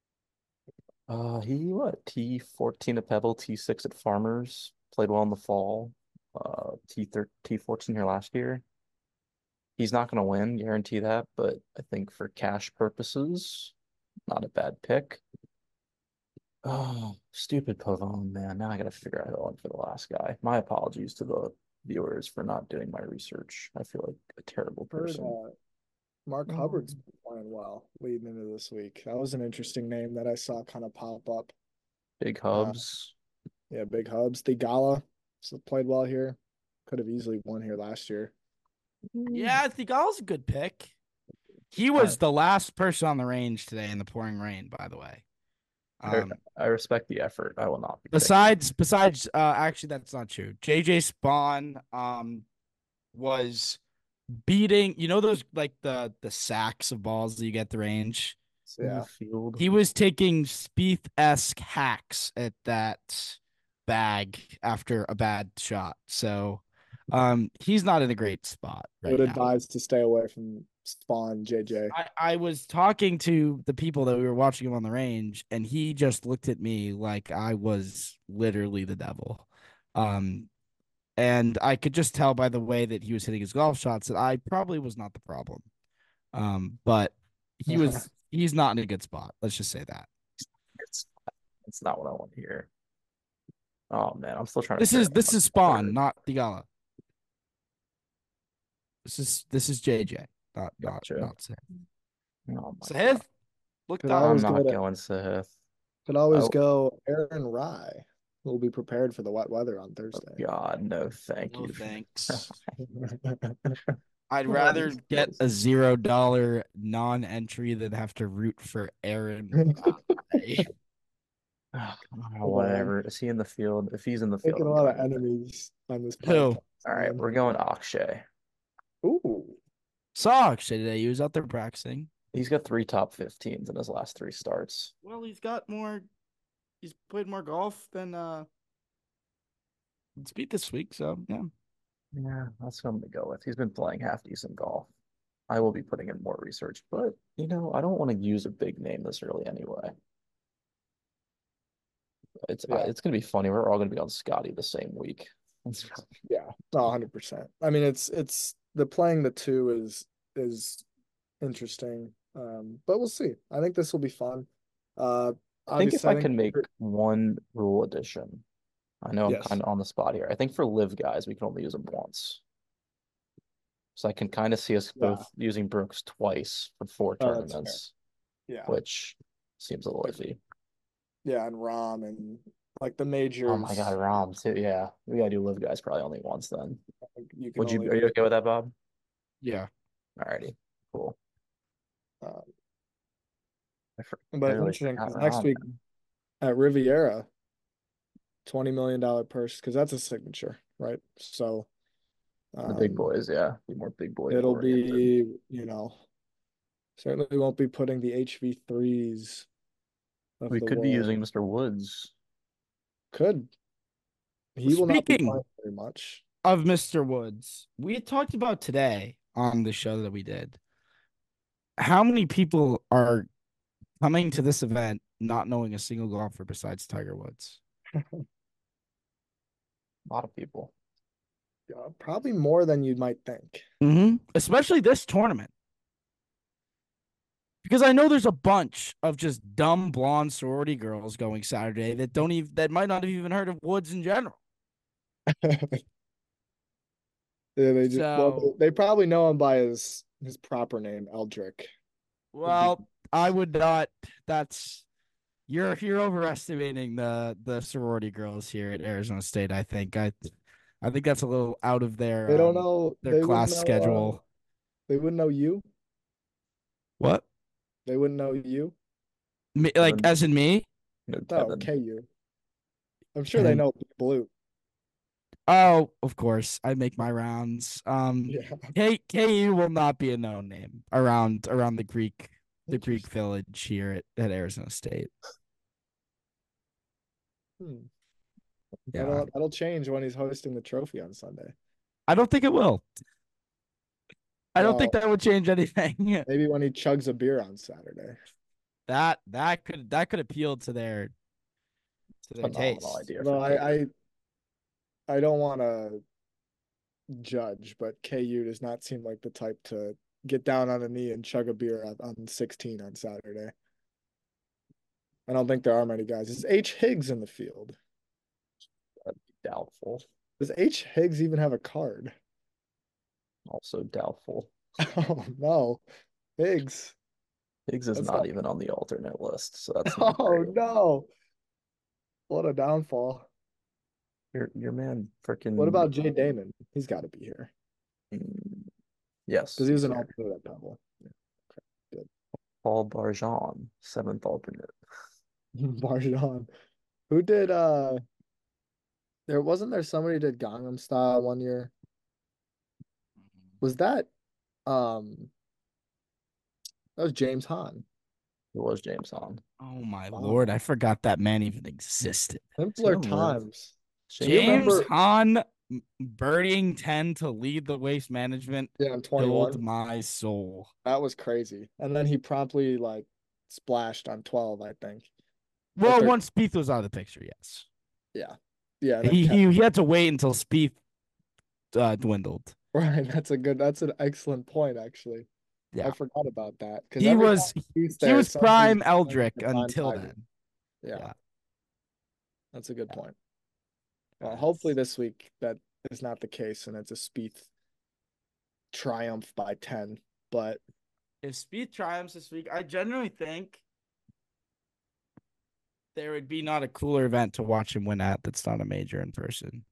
S3: Uh, he what? T fourteen at Pebble, T six at Farmers. Played well in the fall. Uh, T thirteen, T fourteen here last year. He's not gonna win, guarantee that. But I think for cash purposes, not a bad pick. Oh, stupid Pavone, man. Now I gotta figure out who I want for the last guy. My apologies to the viewers for not doing my research. I feel like a terrible
S4: Heard,
S3: person.
S4: uh, Mark
S3: Oh.
S4: Hubbard's been playing well leading into this week. That was an interesting name that I saw kind of pop up.
S3: Big Hubs.
S4: Yeah, big hubs. The Gala so played well here. Could have easily won here last year.
S2: Yeah, I think All's a good pick. He was the last person on the range today in the pouring rain, by the way.
S3: I,
S2: Um,
S3: I respect the effort. I will not be taking-
S2: besides, besides, uh, actually, that's not true. J J Spawn, um, was beating. You know those like the the sacks of balls that you get at the range.
S3: in the
S4: Yeah.
S3: field.
S2: He was taking Spieth-esque hacks at that bag after a bad shot. So, um, he's not in a great spot
S4: I
S2: right
S4: would
S2: now.
S4: advise to stay away from Spawn, J J.
S2: I, I was talking to the people that we were watching him on the range, and he just looked at me like I was literally the devil. Um, and I could just tell by the way that he was hitting his golf shots that I probably was not the problem. Um, but he was he's not in a good spot. Let's just say that.
S3: It's it's not what I want to hear. Oh man, I'm still trying to.
S2: This
S3: figure
S2: is
S3: out
S2: this
S3: what's
S2: is Spawn,
S3: third.
S2: not Theegala. This is this is J J, not not
S3: Gotcha.
S2: not Seth.
S3: Oh my
S2: Seth,
S3: God.
S2: look
S4: Could
S2: down.
S3: I'm
S4: always go
S3: not
S4: to
S3: going Sahith.
S4: could always
S3: Oh.
S4: go Aaron Rye. We'll be prepared for the wet weather on Thursday.
S3: God, no, thank
S2: No
S3: you.
S2: thanks. I'd rather get a zero dollar non-entry than have to root for Aaron. Rodgers.
S3: Oh, whatever. Is he in the field? If he's in the field,
S4: Making a
S3: I'm
S4: lot of
S3: going with it.
S4: enemies on this
S2: Who?
S4: podcast.
S3: All right,
S4: man.
S3: we're going Akshay.
S4: Ooh.
S2: Saw Akshay today. He was out there practicing.
S3: He's got three top fifteens in his last three starts.
S2: Well, he's got more. He's played more golf than uh. Speed this week, so yeah.
S3: Yeah, that's what I'm gonna go with. He's been playing half decent golf. I will be putting in more research, but you know, I don't want to use a big name this early anyway. It's
S4: Yeah.
S3: uh, it's gonna be funny. We're all gonna be on Scotty the same week.
S4: Yeah, one hundred percent. I mean, it's it's the playing the two is is interesting. Um, but we'll see. I think this will be fun. Uh,
S3: I think if
S4: obviously,
S3: I can make one rule addition, I know I'm
S4: Yes.
S3: kind of on the spot here. I think for live guys, we can only use them once. So I can kind of see us
S4: Yeah.
S3: both using Brooks twice for four
S4: Oh, that's fair.
S3: tournaments,
S4: yeah,
S3: which seems a little iffy.
S4: yeah, and Rom and like the majors.
S3: Oh my God, Rom too. Yeah, we gotta do live guys probably only once then.
S4: You can
S3: Would you?
S4: only
S3: Are you okay with that, Bob?
S2: Yeah.
S3: Alrighty, cool.
S4: Um,
S3: I for-
S4: but
S3: I
S4: it's
S3: really
S4: interesting
S3: forgot
S4: because next
S3: Rom,
S4: week
S3: man.
S4: at Riviera, twenty million dollar purse because that's a signature, right? So
S3: The big
S4: um,
S3: boys, yeah, be more big boy
S4: it'll
S3: oriented.
S4: be, you know, certainly won't be putting the H V threes of
S3: We
S4: the
S3: could be
S4: world.
S3: using Mister Woods.
S4: Could. He will not be
S2: Speaking-
S4: playing very much.
S2: Of Mister Woods, we talked about today on the show that we did. How many people are coming to this event not knowing a single golfer besides Tiger Woods?
S3: A lot of people.
S4: Yeah, probably more than you might think.
S2: Mm-hmm. Especially this tournament. Because I know there's a bunch of just dumb blonde sorority girls going Saturday that don't even that might not have even heard of Woods in general.
S4: Yeah, they just well,
S2: So-
S4: they probably know him by his his proper name, Eldrick.
S2: Well, I would not. That's you're you're overestimating the the sorority girls here at Arizona State. I think I, I think that's a little out of their
S4: They don't
S2: um,
S4: know
S2: their
S4: they wouldn't
S2: class
S4: know, uh,
S2: schedule.
S4: they wouldn't know you.
S2: What?
S4: They wouldn't know you.
S2: Me, like
S3: Kevin.
S2: as in me?
S3: No,
S4: No,
S3: Kevin.
S4: K U. I'm sure they
S2: And-
S4: know Blue.
S2: Oh, of course. I make my rounds. Um,
S4: Yeah.
S2: K KU will not be a known name around around the Greek the Greek
S4: Interesting.
S2: village here at, at Arizona State.
S4: Hmm.
S2: Yeah,
S4: That'll that'll change when he's hosting the trophy on Sunday.
S2: I don't think it will. I don't think
S4: Well-
S2: that would change anything.
S4: Maybe when he chugs a beer on Saturday.
S2: that that could that could appeal to their to their
S3: Phenomenal
S2: taste.
S3: idea.
S4: Well,
S3: for
S4: I,
S3: Katie.
S4: I I don't want to judge, but K U does not seem like the type to get down on a knee and chug a beer on, on sixteen on Saturday. I don't think there are many guys. Is H Higgs in the field?
S3: Doubtful.
S4: Does H Higgs even have a card?
S3: Also doubtful.
S4: Oh no, Higgs.
S3: Higgs is
S4: That's
S3: not
S4: not-
S3: even on the alternate list, so that's not
S4: Oh
S3: great.
S4: no. What a downfall.
S3: Your your man freaking.
S4: What about Jay Damon? He's got to be here
S3: Mm, yes,
S4: because he was
S3: he's
S4: an
S3: here.
S4: alternate at Pebble.
S3: Paul Barjon, seventh alternate.
S4: Marjan. Who did uh there wasn't there somebody who did Gangnam Style one year? Was that um that was James Hahn.
S3: It was James Hahn.
S2: Oh my
S4: Wow.
S2: Lord, I forgot that man even existed.
S4: Simpler
S3: Tim Live.
S4: times.
S3: James
S4: you
S2: James
S4: remember-
S2: Hahn m- birdieing ten to lead the waste management
S4: Yeah, I'm
S2: killed
S4: twenty-one.
S2: my soul.
S4: That was crazy. And then he promptly like splashed on twelve, I think.
S2: Well,
S4: they're-
S2: once Spieth was out of the picture, yes.
S4: Yeah. Yeah. and then
S2: He,
S4: Ke-
S2: he he had to wait until Spieth uh, dwindled.
S4: Right. That's a good that's an excellent point, actually.
S2: Yeah.
S4: I forgot about that. Because
S2: He was he was prime Eldrick until then.
S4: Yeah.
S2: Yeah.
S4: That's a good
S2: Yeah.
S4: point. Well,
S2: That's-
S4: hopefully this week that is not the case and it's a Spieth triumph by ten. But
S2: If Spieth triumphs this week, I genuinely think there would be not a cooler event to watch him win at that's not a major in person.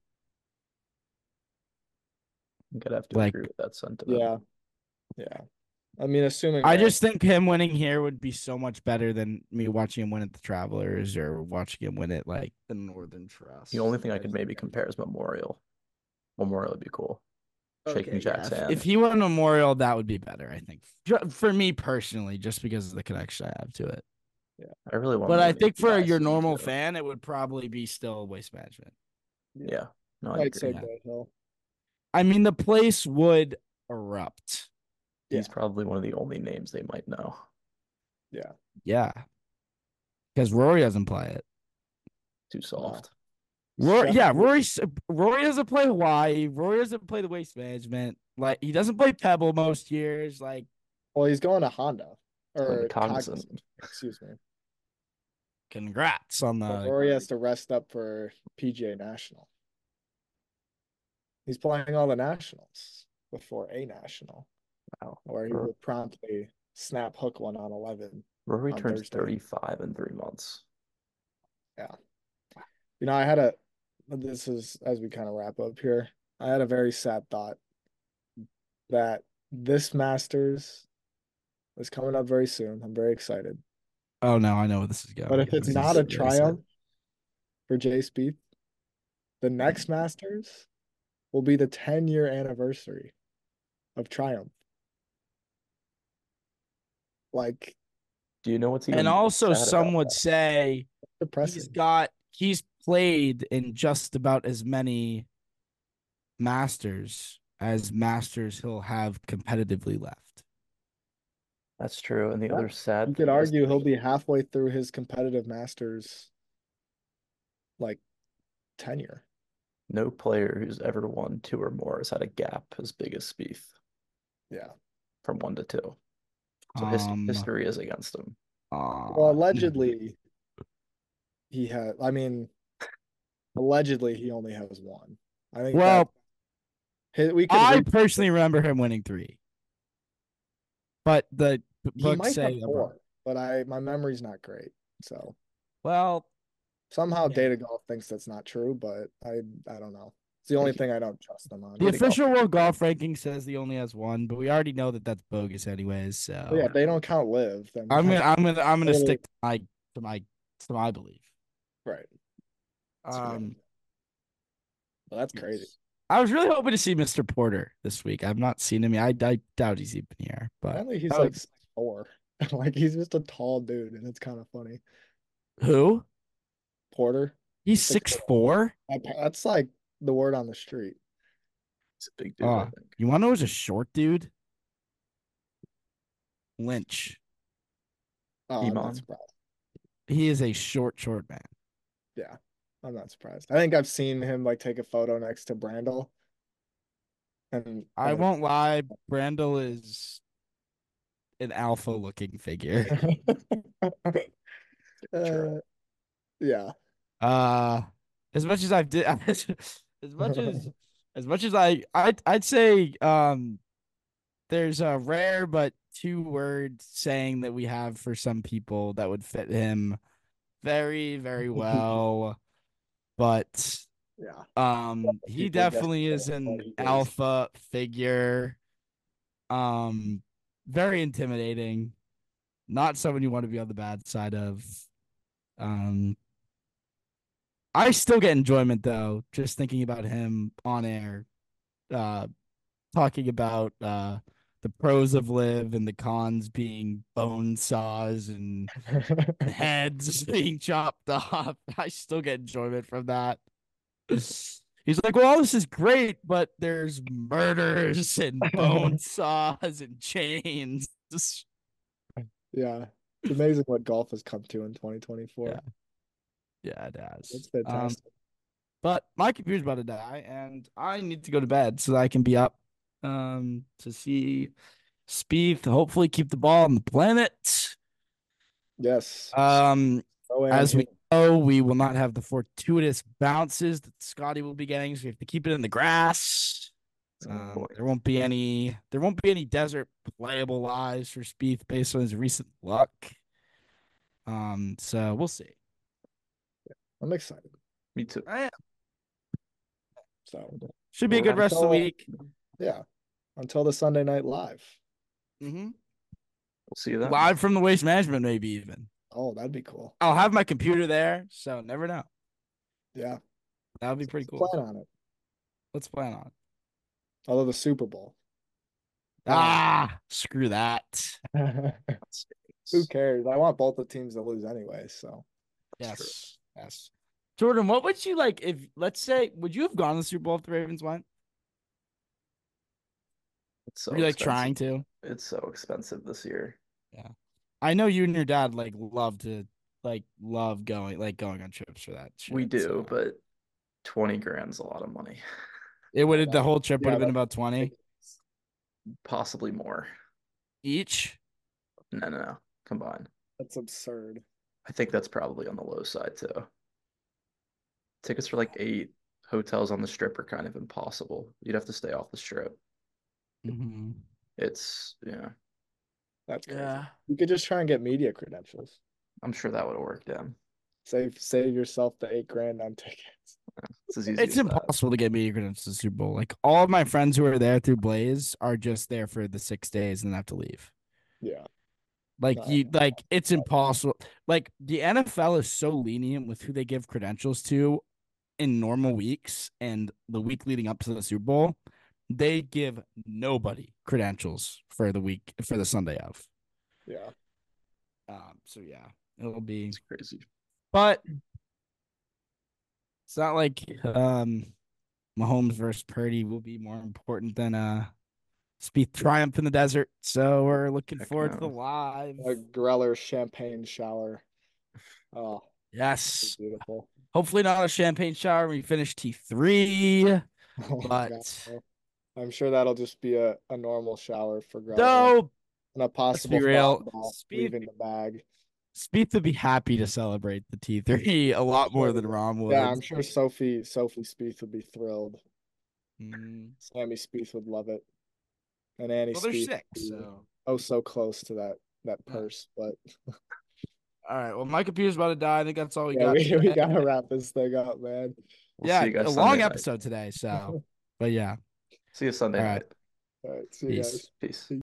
S3: I'm gonna have to
S2: Like-
S3: agree with that sentiment.
S4: yeah. Yeah. I mean, assuming
S2: I
S4: Rand-
S2: just think him winning here would be so much better than me watching him win at the Travelers or watching him win at like the Northern Trust.
S3: The only thing I could maybe compare is Memorial. Memorial would be cool. Shaking
S2: Okay,
S3: Jack's
S2: yeah. If-
S3: hand.
S2: If he won Memorial, that would be better, I think. Ju- For me personally, just because of the connection I have to it.
S3: I really want.
S2: But
S3: him
S2: I
S3: to
S2: think
S3: be
S2: for
S3: nice
S2: your
S3: and
S2: normal
S3: too.
S2: fan, it would probably be still Waste Management.
S3: Yeah. No, I
S4: I'd
S3: agree.
S4: say
S2: yeah.
S4: Bay Hill.
S2: I mean, the place would erupt.
S3: He's
S4: Yeah.
S3: probably one of the only names they might know.
S2: Yeah. Because Rory doesn't play it.
S3: Too soft.
S2: Rory, yeah,
S4: Definitely.
S2: Rory. Rory doesn't play Hawaii. Rory doesn't play the Waste Management. Like he doesn't play Pebble most years. Like
S4: Well, he's going to Honda
S3: going
S4: or
S3: to Cognizant.
S4: Cognizant. Excuse me.
S2: congrats on
S4: But
S2: the.
S4: Rory has to rest up for P G A National. He's playing all the nationals before a national,
S3: Wow.
S4: where he
S3: Rory-
S4: would promptly snap hook one on eleven.
S3: Rory
S4: on
S3: turns
S4: Thursday.
S3: thirty-five in three months.
S4: You know, I had a. This is as we kind of wrap up here. I had a very sad thought that this Masters is coming up very soon. I'm very excited.
S2: Oh no, I know where this is going.
S4: But if it's
S2: This
S4: not
S2: is
S4: a
S2: very sad.
S4: triumph for Jay Spieth, the next Masters will be the ten year anniversary of Triumph. Like
S3: Do you know what's even
S2: and
S3: more
S2: also,
S3: sad
S2: some
S3: about
S2: would
S3: that?
S2: say
S4: depressing.
S2: he's got he's played in just about as many Masters as Masters he'll have competitively left.
S3: That's true. And the
S4: Yeah.
S3: other sad
S4: You
S3: thing
S4: could
S3: is
S4: argue he'll be halfway through his competitive Masters like tenure.
S3: no player who's ever won two or more has had a gap as big as Spieth
S4: Yeah.
S3: from one to two. So his,
S2: Um,
S3: history is against him.
S2: uh,
S4: Well, allegedly he had I mean allegedly he only has one. I think
S2: well,
S4: that, we could
S2: I
S4: re-
S2: personally remember him winning three, but the b-
S4: he
S2: books
S4: might
S2: say
S4: have
S2: above.
S4: four, but I my memory's not great. So
S2: Well,
S4: somehow
S2: Yeah.
S4: Data Golf thinks that's not true, but I I don't know. It's the only
S3: he-
S4: thing I don't trust them on.
S2: the
S3: Data Golf
S2: official
S3: ranking.
S2: world golf ranking says he only has one, but we already know that that's bogus, anyways. So
S4: But yeah, if they don't count live, then
S2: I'm gonna, I'm gonna, I'm gonna
S4: Totally.
S2: stick to my, to my, to my belief.
S4: right. That's what I
S2: Um,
S4: mean. Well, that's crazy.
S2: I was really hoping to see Mister Porter this week. I've not seen him. I, I doubt he's even here, but
S4: Apparently he's
S2: that
S4: like
S2: would-
S4: six four. Like he's just a tall dude, and it's kind of funny.
S2: who?
S4: Porter,
S2: He's
S4: Six
S2: six four.
S4: that- that's like the word on the street.
S3: He's a big dude, I
S2: Oh,
S3: think.
S2: you want to know who's a short dude? Lynch.
S4: Oh, I'm
S3: Iman.
S4: not surprised.
S2: He is a short, short man.
S4: Yeah, I'm not surprised. I think I've seen him like take a photo next to Brandel. And
S2: I
S4: and
S2: won't lie. Brandel is an alpha looking figure.
S4: uh, yeah.
S2: Uh, as much as I've did, as much as as much as I, I'd I'd say um, there's a rare but two word saying that we have for some people that would fit him very very well, but
S4: Yeah.
S2: um, he
S4: People guess
S2: definitely
S4: what
S2: is an
S4: he is.
S2: alpha figure. Um, very intimidating. Not someone you want to be on the bad side of. Um, I still get enjoyment though, just thinking about him on air, uh, talking about uh the pros of live and the cons being bone saws and heads being chopped off. I still get enjoyment from that. He's like, well, all this is great, but there's murders and bone saws and chains.
S4: Yeah. It's amazing what golf has come to in twenty twenty-four.
S2: Yeah. Yeah, it has.
S4: It's
S2: Um,
S4: fantastic.
S2: but my computer's about to die, and I need to go to bed so that I can be up um to see Spieth hopefully keep the ball on the planet.
S4: Yes.
S2: Um,
S4: Oh, and
S2: as we
S4: him.
S2: know, we will not have the fortuitous bounces that Scotty will be getting, so we have to keep it in the grass.
S3: Oh,
S2: Um,
S3: boy.
S2: there won't be any. There won't be any desert playable lives for Spieth based on his recent luck. Um, so we'll see.
S4: I'm excited.
S3: Me too.
S2: I am.
S4: So
S2: Should be a
S3: Well,
S2: good rest of the
S4: until-
S2: week.
S4: yeah. Until the Sunday night live.
S2: Mm-hmm.
S3: We'll see you then.
S2: Live from the Waste Management, maybe even.
S4: Oh, that'd be cool.
S2: I'll have my computer there, so never know.
S4: Yeah.
S2: That would be pretty
S4: Let's
S2: cool.
S4: plan on it.
S2: Let's plan on it.
S4: Although the Super Bowl.
S2: Ah, screw that.
S4: Who cares? I want both the teams to lose anyway, so
S2: Yes, yes. Jordan, what would you like if, let's say, would you have gone to the Super Bowl if the Ravens went?
S3: It's so
S2: Were you like
S3: expensive.
S2: trying to?
S3: It's so expensive this year.
S2: I know you and your dad like love to like love going like going on trips for that shit.
S3: We do,
S2: so.
S3: but twenty grand's a lot of money.
S2: It would have the whole trip would
S4: Yeah,
S2: have been
S4: that-
S2: about twenty
S3: Possibly more.
S2: each.
S3: No, no, no. Combined.
S4: that's absurd.
S3: I think that's probably on the low side too. Tickets for like eight hotels on the strip are kind of impossible. You'd have to stay off the strip.
S2: Mm-hmm.
S3: It's, yeah,
S4: That's crazy.
S2: Yeah.
S4: You could just try and get media credentials.
S3: I'm sure that would have worked in.
S4: Save save yourself the eight grand on tickets.
S3: It's as easy
S2: It's
S3: as that.
S2: impossible to get media credentials to the Super Bowl. Like all of my friends who are there through Blaze are just there for the six days and then have to leave.
S4: Yeah.
S2: Like
S4: No.
S2: you, like it's impossible. Like the N F L is so lenient with who they give credentials to in normal weeks and the week leading up to the Super Bowl. They give nobody credentials for the week for the Sunday of.
S4: Yeah.
S2: Um. So yeah, it'll be.
S3: It's crazy.
S2: But it's not like um, Mahomes versus Purdy will be more important than uh, Spieth triumph in the desert. So we're looking
S3: Heck
S2: forward to
S3: no.
S2: the live.
S4: A Greller champagne shower. Oh,
S2: Yes.
S4: beautiful.
S2: Hopefully not a champagne shower when we finish T three.
S4: Oh my
S2: But
S4: God. I'm sure that'll just be a, a normal shower for Greller.
S2: no,
S4: And a possible
S2: be real.
S4: foul ball
S2: Speed-
S4: leaving the bag.
S2: Spieth would be happy to celebrate the T three a lot more than Rom would.
S4: Yeah, I'm sure Sophie Sophie Spieth would be thrilled.
S2: Mm.
S4: Sammy Spieth would love it. And Annie
S2: Well, they're
S4: Spieth
S2: sick,
S4: would be
S2: so.
S4: oh so close to that that
S2: Yeah.
S4: purse. But
S2: All right. Well, my computer's about to die. I think that's all we
S4: yeah,
S2: got.
S4: we, we
S2: today.
S4: gotta wrap this thing up, man.
S3: We'll
S2: yeah,
S3: see you guys
S2: a
S3: Sunday
S2: long
S3: night.
S2: episode today. So, but yeah.
S3: See you Sunday
S2: All right.
S3: night.
S4: All right, see you
S2: Peace.
S4: guys.
S3: Peace.